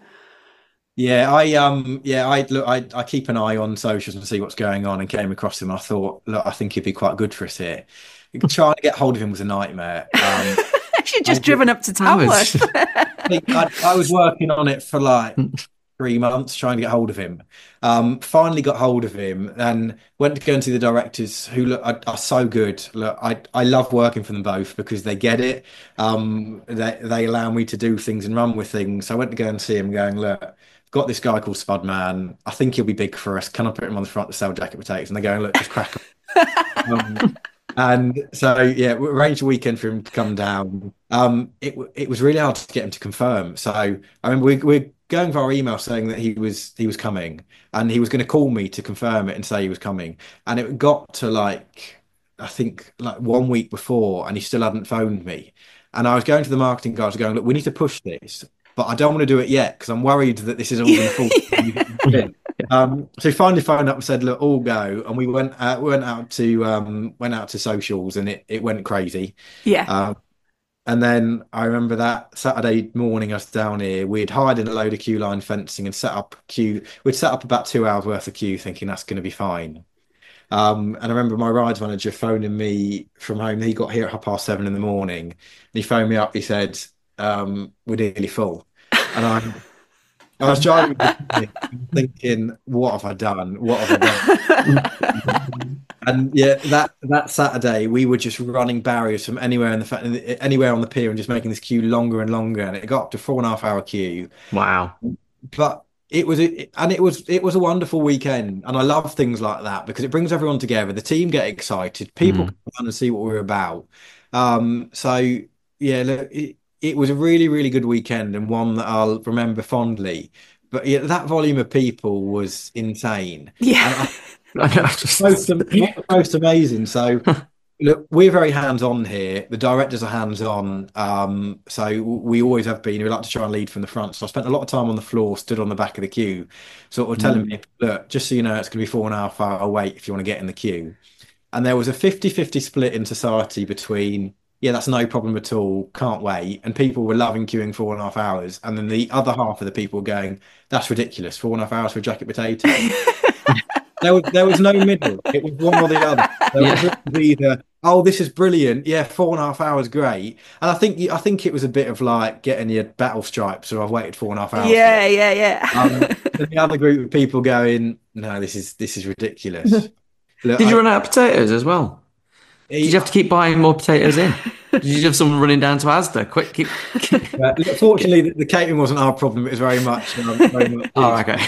I keep an eye on socials and see what's going on and came across him. I thought, look, I think he'd be quite good for us here. Trying to get hold of him was a nightmare. She'd just driven up to I was- Tamworth. I was working on it for like 3 months trying to get hold of him. Finally got hold of him and went to go and see the directors who are so good. Look, I love working for them both because they get it. They allow me to do things and run with things. So I went to go and see him going, look, I've got this guy called Spudman. I think he'll be big for us. Can I put him on the front to sell jacket potatoes? And they're going, look, just crack him. And so yeah, we arranged a weekend for him to come down. It was really hard to get him to confirm. So I remember we're going via email saying that he was coming, and he was going to call me to confirm it and say he was coming. And it got to I think like 1 week before, and he still hadn't phoned me. And I was going to the marketing guys going, look, we need to push this, but I don't want to do it yet because I'm worried that this is all going to fall. So he finally phoned up and said, "Look, all go." And we went out to socials, and it went crazy. Yeah. And then I remember that Saturday morning, us down here, we'd hired in a load of queue line fencing and set up queue. We'd set up about 2 hours worth of queue, thinking that's going to be fine. And I remember my rides manager phoning me from home. He got here at 7:30 in the morning, and he phoned me up. He said, "We're nearly full," and I was driving thinking, what have I done? What have I done? And yeah, that Saturday we were just running barriers from anywhere on the pier and just making this queue longer and longer, and it got up to 4.5 hour queue. Wow. But it was a wonderful weekend, and I love things like that because it brings everyone together. The team get excited, people come down and see what we're about. So yeah, look, it was a really, really good weekend and one that I'll remember fondly. But yeah, that volume of people was insane. Yeah. Most amazing. So look, we're very hands-on here. The directors are hands-on. So we always have been. We like to try and lead from the front. So I spent a lot of time on the floor, stood on the back of the queue, sort of telling people, look, just so you know, it's going to be 4.5 hour wait if you want to get in the queue. And there was a 50-50 split in society between, yeah, that's no problem at all, can't wait. And people were loving queuing 4.5 hours. And then the other half of the people were going, that's ridiculous, 4.5 hours for a jacket potato. There was no middle. It was one or the other. There was either, oh, this is brilliant. Yeah, 4.5 hours, great. And I think it was a bit of like getting your battle stripes. So I've waited 4.5 hours. Yeah. The other group of people going, no, this is ridiculous. Look, Did you run out of potatoes as well? Did you have to keep buying more potatoes in? Did you have someone running down to Asda? Quick, keep. Fortunately, the catering wasn't our problem. It was very much. Oh, okay.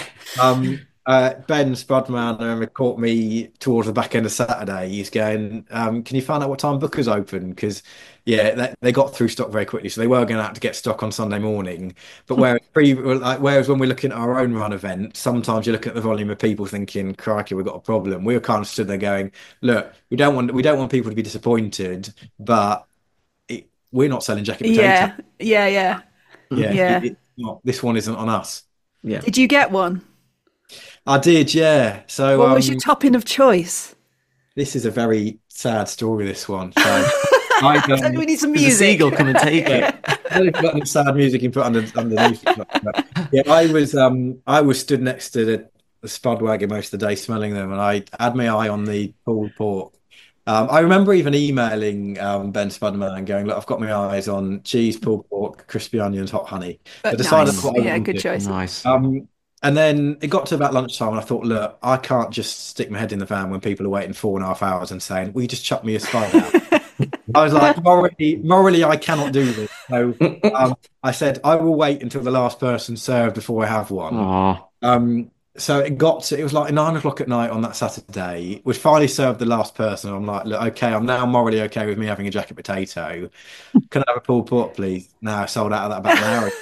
Ben Spudman, I remember, caught me towards the back end of Saturday. He's going, can you find out what time Booker's open? Because, yeah, they got through stock very quickly. So they were going out to get stock on Sunday morning. But whereas when we're looking at our own run event, sometimes you're looking at the volume of people thinking, crikey, we've got a problem. We were kind of stood there going, look, we don't want people to be disappointed, but we're not selling jacket potatoes. Yeah. It's not, this one isn't on us. Yeah. Did you get one? I did, yeah. So what was your topping of choice? This is a very sad story, this one. So we need some music. The seagull come and take it. Got sad music you put underneath. Yeah, I was stood next to the spud wagon most of the day, smelling them, and I had my eye on the pulled pork. I remember even emailing Ben Spudman and going, look, I've got my eyes on cheese, pulled pork, crispy onions, hot honey. But I decided nice. what I Yeah, wanted. good choice. Nice. And then it got to about lunchtime, and I thought, look, I can't just stick my head in the van when people are waiting 4.5 hours and saying, will you just chuck me a spud out? I was like, morally, I cannot do this. So I said, I will wait until the last person served before I have one. So it was like 9 o'clock at night on that Saturday. We finally served the last person. I'm like, look, okay, I'm now morally okay with me having a jacket potato. Can I have a pulled pork, please? No, I sold out of that about an hour.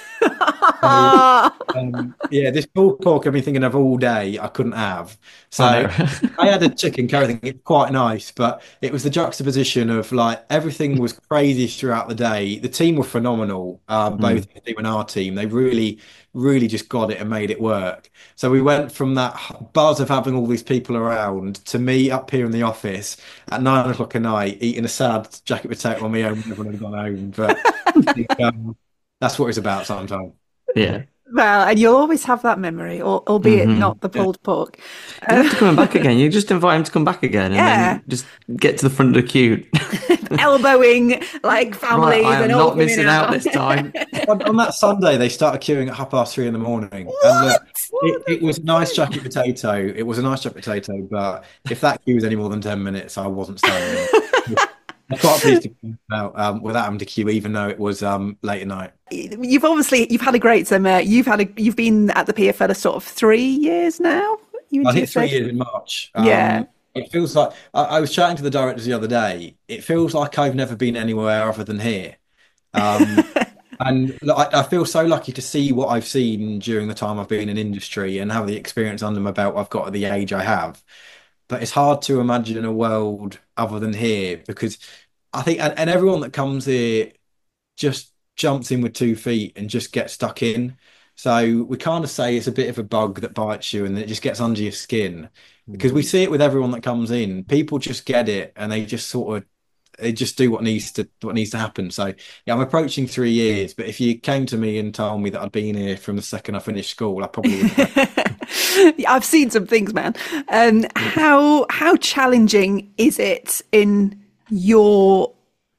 Yeah, this pulled pork I've been thinking of all day, I couldn't have. So I had a chicken curry thing. It's quite nice, but it was the juxtaposition of like everything was crazy throughout the day. The team were phenomenal, both the team and our team. They really, really just got it and made it work. So we went from that buzz of having all these people around to me up here in the office at 9 o'clock at night eating a sad jacket potato on my own when everyone had gone home. But I think, that's what it's about sometimes. Yeah. Well, and you'll always have that memory, albeit not the pulled pork. You have to come back again. You just invite him to come back again and then just get to the front of the queue. Elbowing like families. Right, I am and not missing out this time. On that Sunday, they started queuing at 3:30 in the morning. And look, it was a nice jacket potato. It was a nice jacket potato, but if that queue was any more than 10 minutes, I wasn't standing. I'm quite pleased to come out without having to queue, even though it was late at night. You've had a great summer. You've been at the pier for sort of 3 years now. I think 3 years in March. Yeah. It feels like I was chatting to the directors the other day. It feels like I've never been anywhere other than here. And I feel so lucky to see what I've seen during the time I've been in industry and have the experience under my belt I've got at the age I have. But it's hard to imagine a world other than here, because I think, and everyone that comes here just jumps in with 2 feet and just gets stuck in. So we kind of say it's a bit of a bug that bites you and it just gets under your skin, because we see it with everyone that comes in. People just get it and they just do what needs to happen. So yeah, I'm approaching 3 years, but if you came to me and told me that I'd been here from the second I finished school, I probably would. I've seen some things, man. How challenging is it in your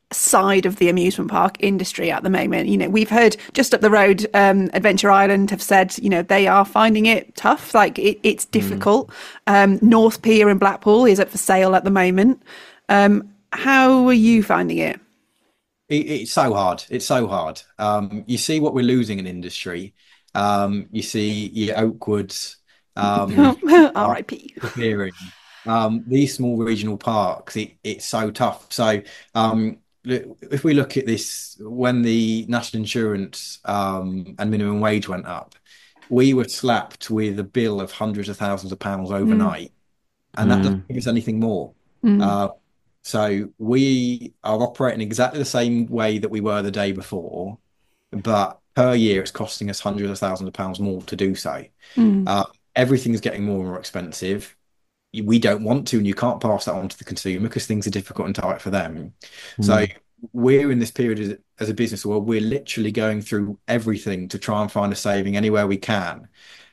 side of the amusement park industry at the moment. You know, we've heard just up the road, Adventure Island have said, you know, they are finding it tough. Like it's difficult. North Pier in Blackpool is up for sale at the moment. How are you finding it? It's so hard. It's so hard. You see what we're losing in industry. You see your Oakwoods, R.I.P. disappearing. These small regional parks, it's so tough. So if we look at this, when the national insurance and minimum wage went up, we were slapped with a bill of hundreds of thousands of pounds overnight, and that doesn't give us anything more. So we are operating exactly the same way that we were the day before, but per year it's costing us hundreds of thousands of pounds more to do so. Everything's getting more and more expensive. We don't want to, and you can't pass that on to the consumer because things are difficult and tight for them. So we're in this period as a business where we're literally going through everything to try and find a saving anywhere we can.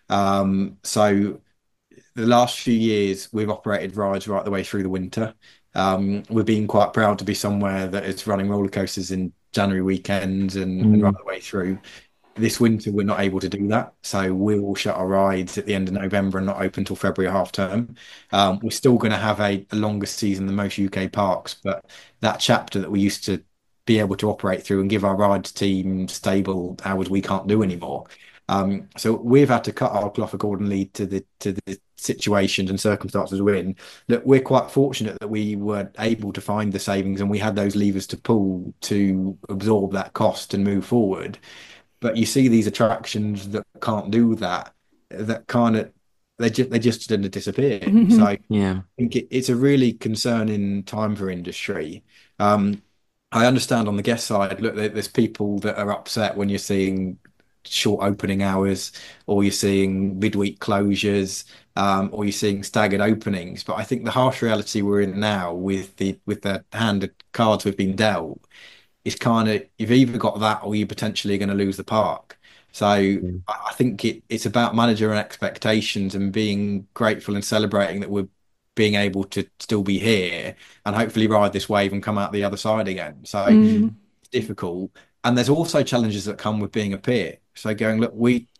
So the last few years we've operated rides right the way through the winter. We're being quite proud to be somewhere that is running roller coasters in January weekends and right the way through. This winter we're not able to do that, so we will shut our rides at the end of November and not open till February half term. We're still going to have a longer season than most UK parks, but that chapter that we used to be able to operate through and give our rides team stable hours, we can't do anymore. So we've had to cut our cloth accordingly to the situations and circumstances we're in. Look, we're quite fortunate that we were able to find the savings and we had those levers to pull to absorb that cost and move forward. But you see these attractions that can't do that, that kind of they just tend to disappear. So I think it's a really concerning time for industry. I understand on the guest side, look, there's people that are upset when you're seeing short opening hours, or you're seeing midweek closures, or you're seeing staggered openings. But I think the harsh reality we're in now with the hand of cards we've been dealt is kind of, you've either got that or you're potentially going to lose the park. So I think it's about managing expectations and being grateful and celebrating that we're being able to still be here and hopefully ride this wave and come out the other side again. So it's difficult. And there's also challenges that come with being a peer. So going, look,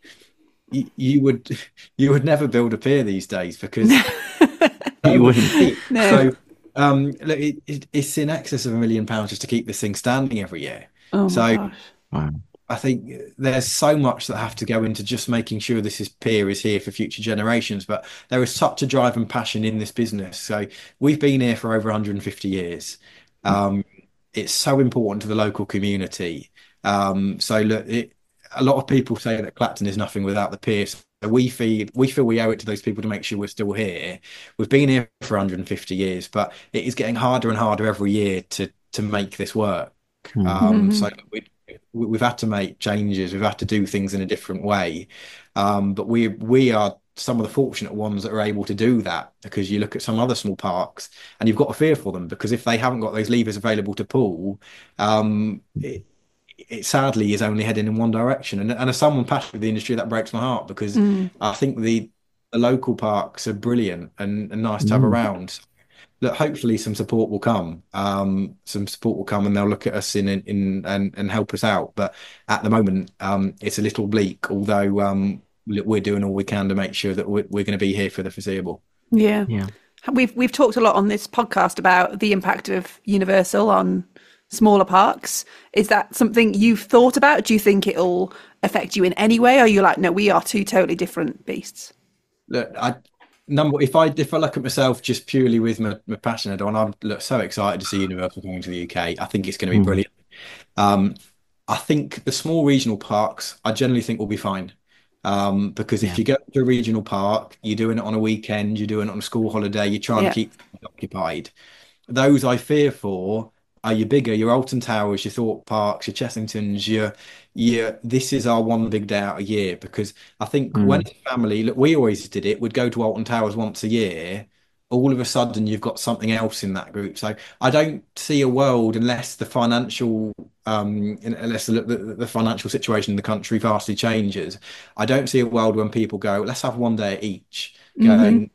you would never build a pier these days because you wouldn't. So look, it's in excess of £1 million just to keep this thing standing every year. Oh my gosh. Wow. I think there's so much that have to go into just making sure this pier is here for future generations. But there is such a drive and passion in this business. So we've been here for over 150 years. It's so important to the local community. So look, a lot of people say that Clacton is nothing without the pier. So we feel we owe it to those people to make sure we're still here. We've been here for 150 years, but it is getting harder and harder every year to make this work. So we've had to make changes. We've had to do things in a different way. But we are some of the fortunate ones that are able to do that, because you look at some other small parks and you've got to fear for them, because if they haven't got those levers available to pull, it sadly is only heading in one direction. And as someone passionate with the industry, that breaks my heart, because I think the local parks are brilliant and nice to have around. Look, hopefully some support will come. And they'll look at us and help us out. But at the moment, it's a little bleak, although we're doing all we can to make sure that we're going to be here for the foreseeable. Yeah. We've talked a lot on this podcast about the impact of Universal on smaller parks. Is that something you've thought about? Do you think it'll affect you in any way? Or are you like, no, we are two totally different beasts? Look, if I look at myself just purely with my passion, I'm so excited to see Universal coming to the UK. I think it's going to be brilliant. I think the small regional parks, I generally think will be fine. Because if you go to a regional park, you're doing it on a weekend, you're doing it on a school holiday, you're trying to keep things occupied. Those I fear for are your bigger, your Alton Towers, your Thorpe Parks, your Chessingtons, this is our one big day out a year. Because I think when it's a family, look, we always did it, we'd go to Alton Towers once a year. All of a sudden you've got something else in that group. So I don't see a world, unless the financial the financial situation in the country vastly changes. I don't see a world when people go, let's have one day at each, going,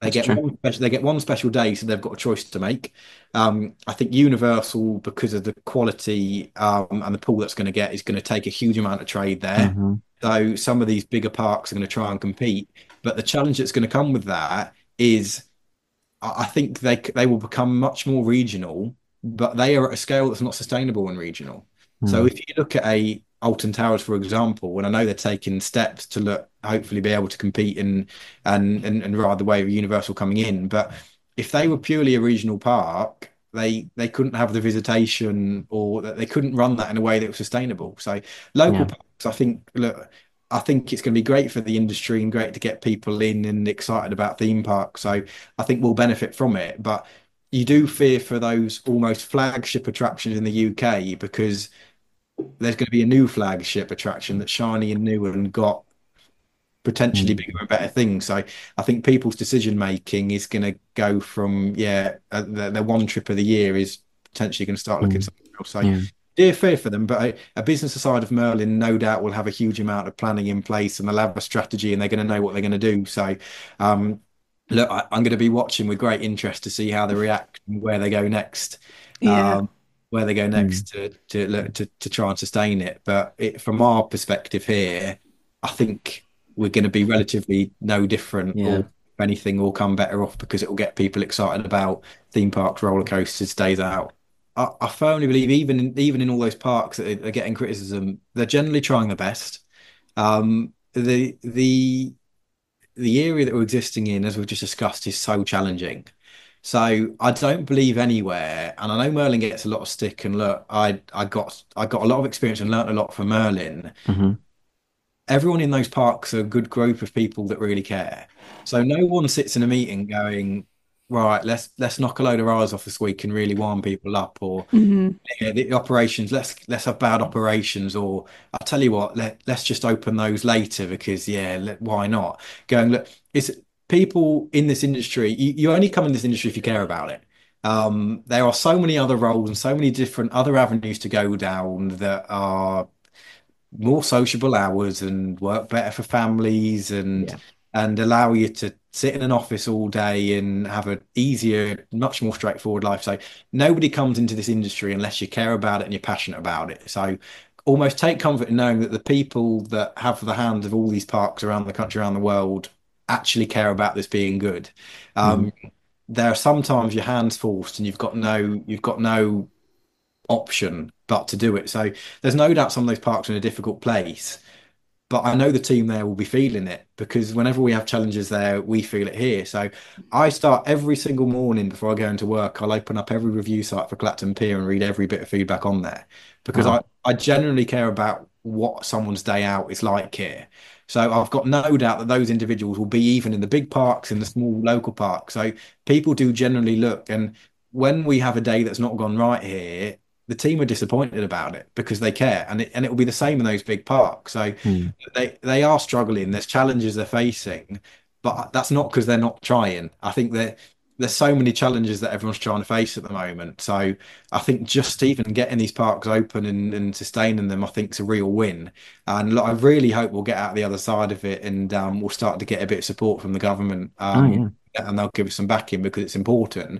They That's get true. one special day, so they've got a choice to make. I think Universal, because of the quality and the pool that's going to get, is going to take a huge amount of trade there. Hmm. So some of these bigger parks are going to try and compete, but the challenge that's going to come with that is I think they will become much more regional, but they are at a scale that's not sustainable and regional. So Mm. if you look at a Alton Towers, for example, and I know they're taking steps to look hopefully be able to compete and ride the wave of Universal coming in, but if they were purely a regional park, they couldn't have the visitation or that they couldn't run that in a way that was sustainable. So local Yeah. parks, I think, look, I think it's going to be great for the industry and great to get people in and excited about theme parks. So I think we'll benefit from it. But you do fear for those almost flagship attractions in the UK because there's going to be a new flagship attraction that's shiny and new and got potentially bigger Mm. and better things. So I think people's decision making is going to go from their one trip of the year is potentially going to start looking Mm. something else. So Yeah. dear fear for them, but a business aside of Merlin, no doubt will have a huge amount of planning in place and they'll have a strategy and they're going to know what they're going to do. So um, look, I'm going to be watching with great interest to see how they react and where they go next. Yeah. Where they go Mm. next to try and sustain it. But from our perspective here, I think we're going to be relatively no different, or Yeah. if anything, we'll come better off because it will get people excited about theme parks, roller coasters, days out. I firmly believe even in all those parks that are getting criticism, they're generally trying their best. The area that we're existing in, as we've just discussed, is so challenging. So I don't believe anywhere, and I know Merlin gets a lot of stick. And look, I got a lot of experience and learnt a lot from Merlin. Hmm. Everyone in those parks are a good group of people that really care. So no one sits in a meeting going, right, let's knock a load of hours off this week and really wind people up, or Hmm. yeah, the operations, let's have bad operations, or I'll tell you what, let's just open those later because why not? Going, look, it's people in this industry, you only come in this industry if you care about it. There are so many other roles and so many different other avenues to go down that are more sociable hours and work better for families Yeah. and allow you to sit in an office all day and have an easier, much more straightforward life. So nobody comes into this industry unless you care about it and you're passionate about it. So almost take comfort in knowing that the people that have the hands of all these parks around the country, around the world, actually care about this being good. Hmm. Um, there are sometimes your hands forced and you've got no option but to do it. So there's no doubt some of those parks are in a difficult place, but I know the team there will be feeling it because whenever we have challenges there, we feel it here. So I start every single morning before I go into work. I'll open up every review site for Clacton Pier and read every bit of feedback on there because I, Wow. I genuinely care about what someone's day out is like here. So I've got no doubt that those individuals will be even in the big parks, in the small local parks. So people do generally look, and when we have a day that's not gone right here, the team are disappointed about it because they care, and it will be the same in those big parks. So Mm. they are struggling. There's challenges they're facing, but that's not because they're not trying. I think there's so many challenges that everyone's trying to face at the moment. So I think just even getting these parks open and sustaining them, I think is a real win. And look, I really hope we'll get out the other side of it and we'll start to get a bit of support from the government. Oh yeah. And they'll give us some backing because it's important.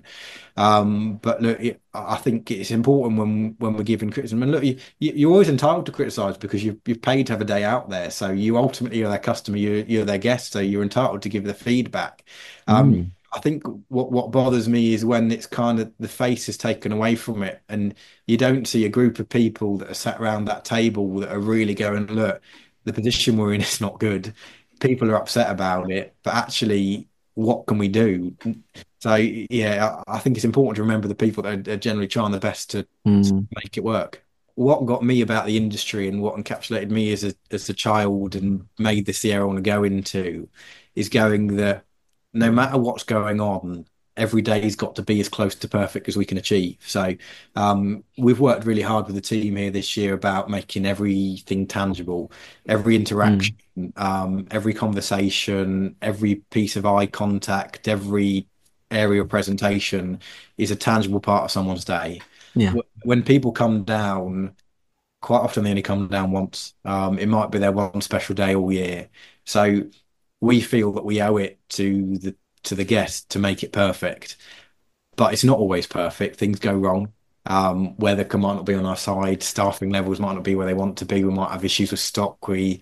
But look, I think it's important when we're giving criticism. And look, you're always entitled to criticize because you've paid to have a day out there. So you ultimately are their customer, you're their guest, so you're entitled to give the feedback. Mm. I think what bothers me is when it's kind of the face is taken away from it, and you don't see a group of people that are sat around that table that are really going, look, the position we're in is not good. People are upset about it, but actually, what can we do? So yeah, I think it's important to remember the people that are generally trying their best to Mm. make it work. What got me about the industry and what encapsulated me as a child and made this the area I want to go into is going that no matter what's going on, every day's got to be as close to perfect as we can achieve. So we've worked really hard with the team here this year about making everything tangible, every interaction, Mm. every conversation, every piece of eye contact, every area of presentation is a tangible part of someone's day. Yeah. When people come down, quite often they only come down once. It might be their one special day all year. So we feel that we owe it to to the guest to make it perfect. But it's not always perfect. Things go wrong. Weather might not be on our side. Staffing levels might not be where they want to be. We might have issues with stock.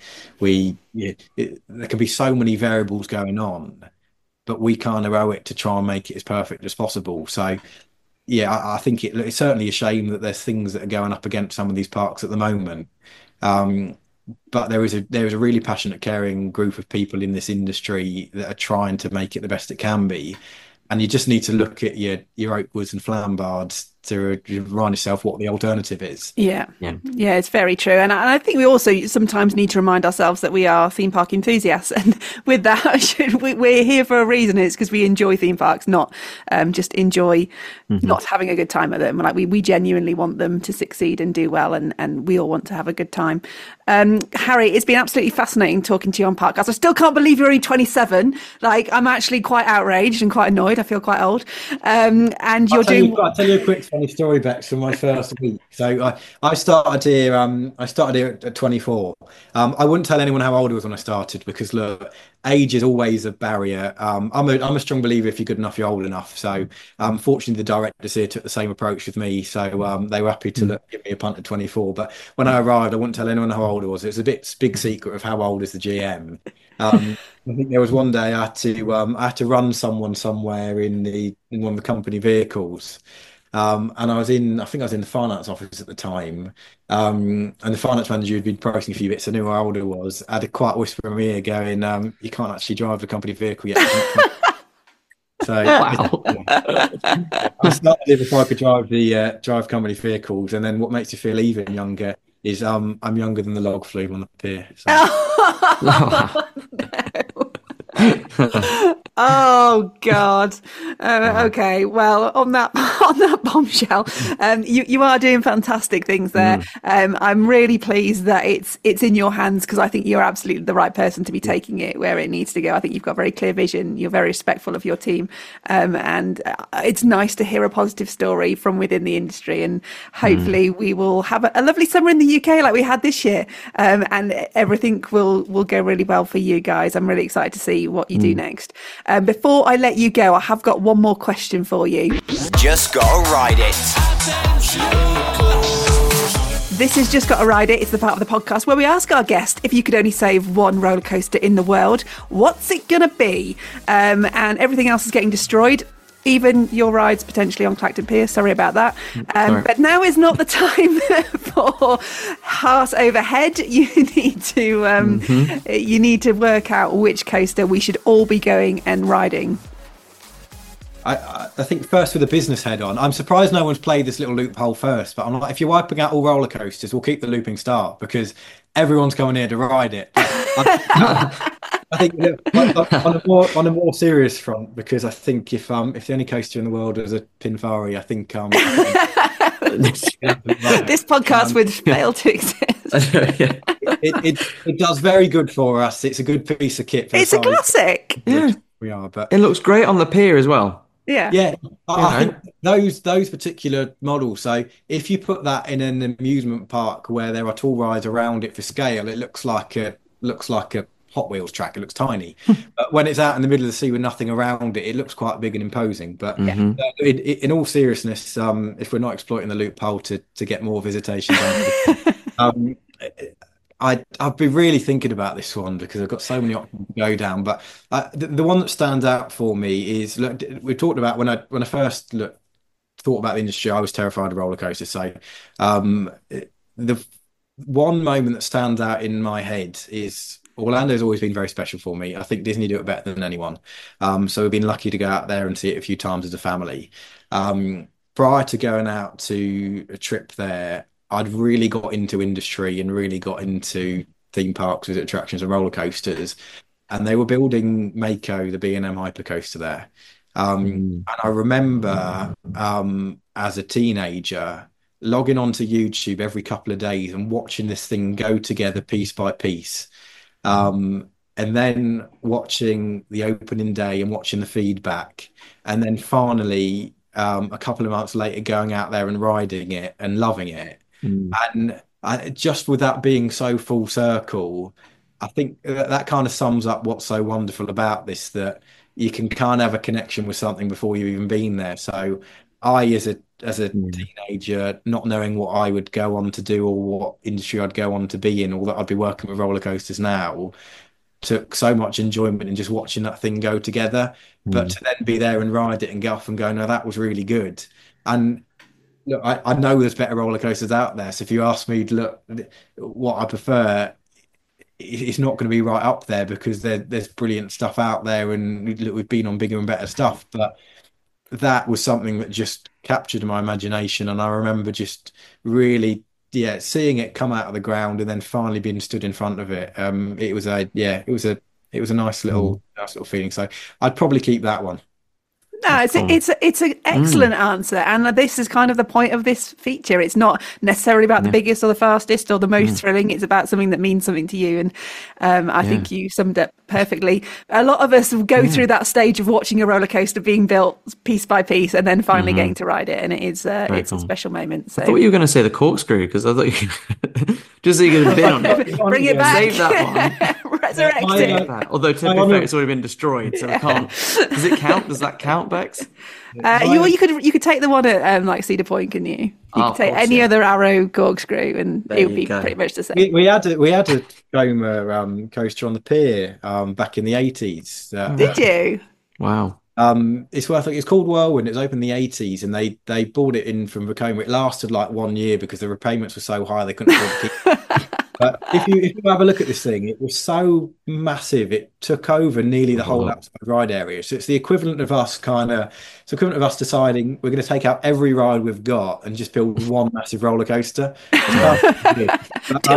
There can be so many variables going on, but we kind of owe it to try and make it as perfect as possible. So, yeah, I think it's certainly a shame that there's things that are going up against some of these parks at the moment. But there is a really passionate, caring group of people in this industry that are trying to make it the best it can be. And you just need to look at your Oakwoods and Flambards to remind yourself what the alternative is. Yeah, it's very true. And I think we also sometimes need to remind ourselves that we are theme park enthusiasts. And with that, we're here for a reason. It's because we enjoy theme parks, not just enjoy not having a good time at them. Like we genuinely want them to succeed and do well. And we all want to have a good time. Harry, it's been absolutely fascinating talking to you on Parkcast. I still can't believe you're only 27. Like, I'm actually quite outraged and quite annoyed. I feel quite old. And I'll tell you a quick funny story, Bex, from my first week. So I started here. I started here at 24. I wouldn't tell anyone how old I was when I started because look, age is always a barrier. I'm a strong believer if you're good enough, you're old enough. So fortunately, the directors here took the same approach with me. So they were happy to give me a punt at 24. But when I arrived, I wouldn't tell anyone how old I was. It was a big secret of how old is the GM. I think there was one day I had to run someone somewhere in one of the company vehicles. And I think I was in the finance office at the time. And the finance manager who'd been processing a few bits, I knew how old I was, had a quiet whisper in my ear going, you can't actually drive the company vehicle yet. So wow. I started here before I could drive company vehicles. And then what makes you feel even younger is I'm younger than the log flume on the pier. So. Oh God. Okay. Well, on that bombshell, you are doing fantastic things there. I'm really pleased that it's in your hands because I think you're absolutely the right person to be taking it where it needs to go. I think you've got very clear vision. You're very respectful of your team, and it's nice to hear a positive story from within the industry. And hopefully, we will have a lovely summer in the UK like we had this year, and everything will go really well for you guys. I'm really excited to see what you do next. Before I let you go, I have got one more question for you. Just gotta ride it. This is Just Gotta Ride It. It's the part of the podcast where we ask our guest if you could only save one roller coaster in the world, what's it gonna be? And everything else is getting destroyed. Even your rides potentially on Clacton Pier. Sorry about that. But now is not the time for heart overhead. You need to work out which coaster we should all be going and riding. I think first with the business head on, I'm surprised no one's played this little loophole first, but I'm like, if you're wiping out all roller coasters, we'll keep the looping star because everyone's coming here to ride it. I think on a more serious front, because I think if the only coaster in the world is a Pinfari, I think this podcast would fail to exist. It does very good for us. It's a good piece of kit. It's a classic. Yeah, we are. But it looks great on the pier as well. Yeah. I think those particular models. So if you put that in an amusement park where there are tall rides around it for scale, it looks like a Hot Wheels track. It looks tiny, but when it's out in the middle of the sea with nothing around it, it looks quite big and imposing. But in all seriousness, if we're not exploiting the loophole to get more visitation, I've been really thinking about this one because I've got so many options to go down. But the one that stands out for me is, look, we talked about when I first thought about the industry, I was terrified of roller coasters. So the one moment that stands out in my head is Orlando's always been very special for me. I think Disney do it better than anyone. So we've been lucky to go out there and see it a few times as a family. Prior to going out to a trip there, I'd really got into industry and really got into theme parks, visit attractions and roller coasters. And they were building Mako, the B&M hypercoaster there. And I remember as a teenager logging onto YouTube every couple of days and watching this thing go together piece by piece. And then watching the opening day and watching the feedback. And then finally, a couple of months later, going out there and riding it and loving it. And just with that being so full circle, I think that kind of sums up what's so wonderful about this, that you can kind of have a connection with something before you've even been there. So I, as a teenager, not knowing what I would go on to do or what industry I'd go on to be in, or that I'd be working with roller coasters now, took so much enjoyment in just watching that thing go together. But to then be there and ride it and get off and go, no, that was really good. And look, I know there's better roller coasters out there. So if you ask me, look, what I prefer, it's not going to be right up there, because there's brilliant stuff out there, and look, we've been on bigger and better stuff. But that was something that just captured my imagination, and I remember just really, seeing it come out of the ground and then finally being stood in front of it. It was a nice little feeling. So I'd probably keep that one. No, it's an excellent answer, and this is kind of the point of this feature. It's not necessarily about the biggest or the fastest or the most thrilling. It's about something that means something to you, and I think you summed up perfectly. A lot of us go through that stage of watching a roller coaster being built piece by piece, and then finally getting to ride it, and it's a special moment. So. I thought you were going to say the corkscrew, because I thought you just so you could have been on it. Bring it back. Save that one. Resurrect it. Although to be fair, it's already been destroyed, so we can't. Does it count? Does that count, Bex? You could take the one at like Cedar Point, couldn't you? You could take any other Arrow corkscrew, and it would be pretty much the same. We had a Goma coaster on the pier back in the 80s. Did you? Wow. It's called Whirlwind. It was open in the 80s, and they bought it in from Vekoma. It lasted like 1 year because the repayments were so high they couldn't afford to keep it. But if you have a look at this thing, it was so massive. It took over nearly the whole outside ride area. So it's the equivalent of us deciding we're going to take out every ride we've got and just build one massive roller coaster. Do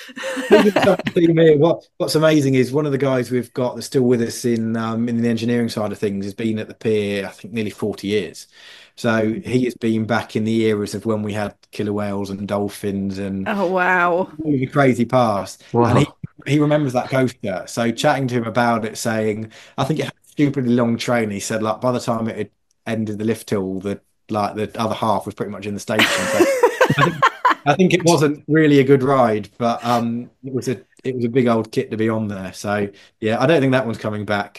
it. What's amazing is one of the guys we've got that's still with us in the engineering side of things has been at the pier, I think, nearly 40 years. So he has been back in the eras of when we had killer whales and dolphins and really crazy past. Wow. And he remembers that coaster. So chatting to him about it, saying, I think it had a stupidly long train. He said, like, by the time it had ended the lift hill, the other half was pretty much in the station. So I think it wasn't really a good ride, but it was a big old kit to be on there. So yeah, I don't think that one's coming back.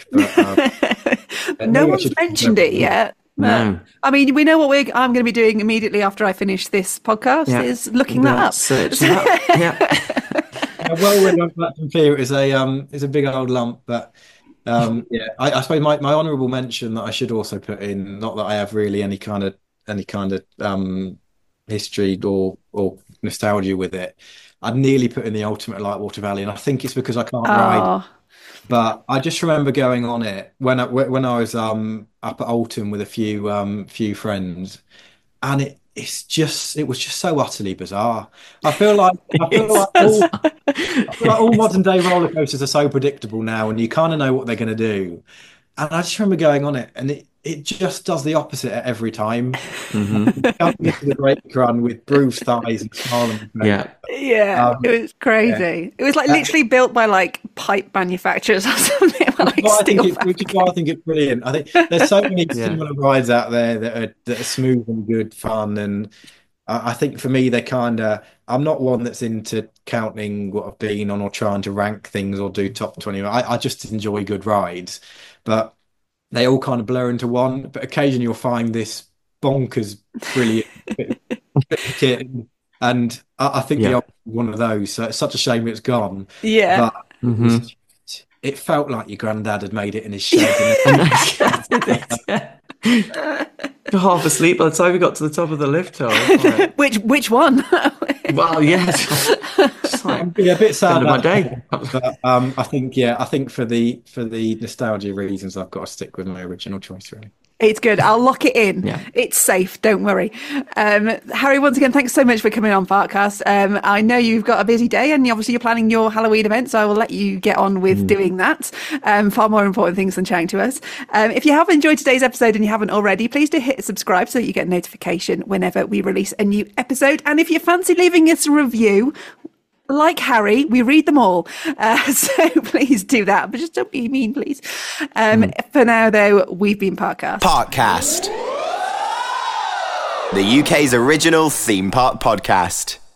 But no one's mentioned it yet. No. I mean, we know what I'm going to be doing immediately after I finish this podcast is looking that up. Searching up. Whirlwind on Clacton Pier is a big old lump, but I suppose my honourable mention that I should also put in, not that I have really any kind of history or nostalgia with it, I'd nearly put in the Ultimate Lightwater Valley, and I think it's because I can't ride. But I just remember going on it when I was up at Alton with a few friends, and it was just so utterly bizarre. I feel like all modern day roller coasters are so predictable now, and you kind of know what they're going to do. And I just remember going on it, and it just does the opposite at every time. Coming into the break run with bruised thighs and smiling. It was crazy. It was like literally built by like pipe manufacturers or something. Which is why I think it's brilliant. I think there's so many similar rides out there that are smooth and good fun, and I think for me I'm not one that's into counting what I've been on or trying to rank things or do top 20. I just enjoy good rides, but they all kind of blur into one. But occasionally you'll find this bonkers brilliant kit, and I think the one of those. So it's such a shame it's gone. Yeah. But it felt like your granddad had made it in his shed. Half asleep by the time we got to the top of the lift hill. Which one? Well, yes. I'm a bit sad about my day. But I think for the nostalgia reasons, I've got to stick with my original choice, really. It's good. I'll lock it in. Yeah. It's safe. Don't worry. Harry, once again, thanks so much for coming on Fartcast. I know you've got a busy day, and obviously you're planning your Halloween event, so I will let you get on with doing that. Far more important things than chatting to us. If you have enjoyed today's episode and you haven't already, please do hit subscribe so that you get a notification whenever we release a new episode. And if you fancy leaving us a review, like Harry, we read them all. So please do that. But just don't be mean, please. For now, though, we've been Parkcast. Parkcast. The UK's original theme park podcast.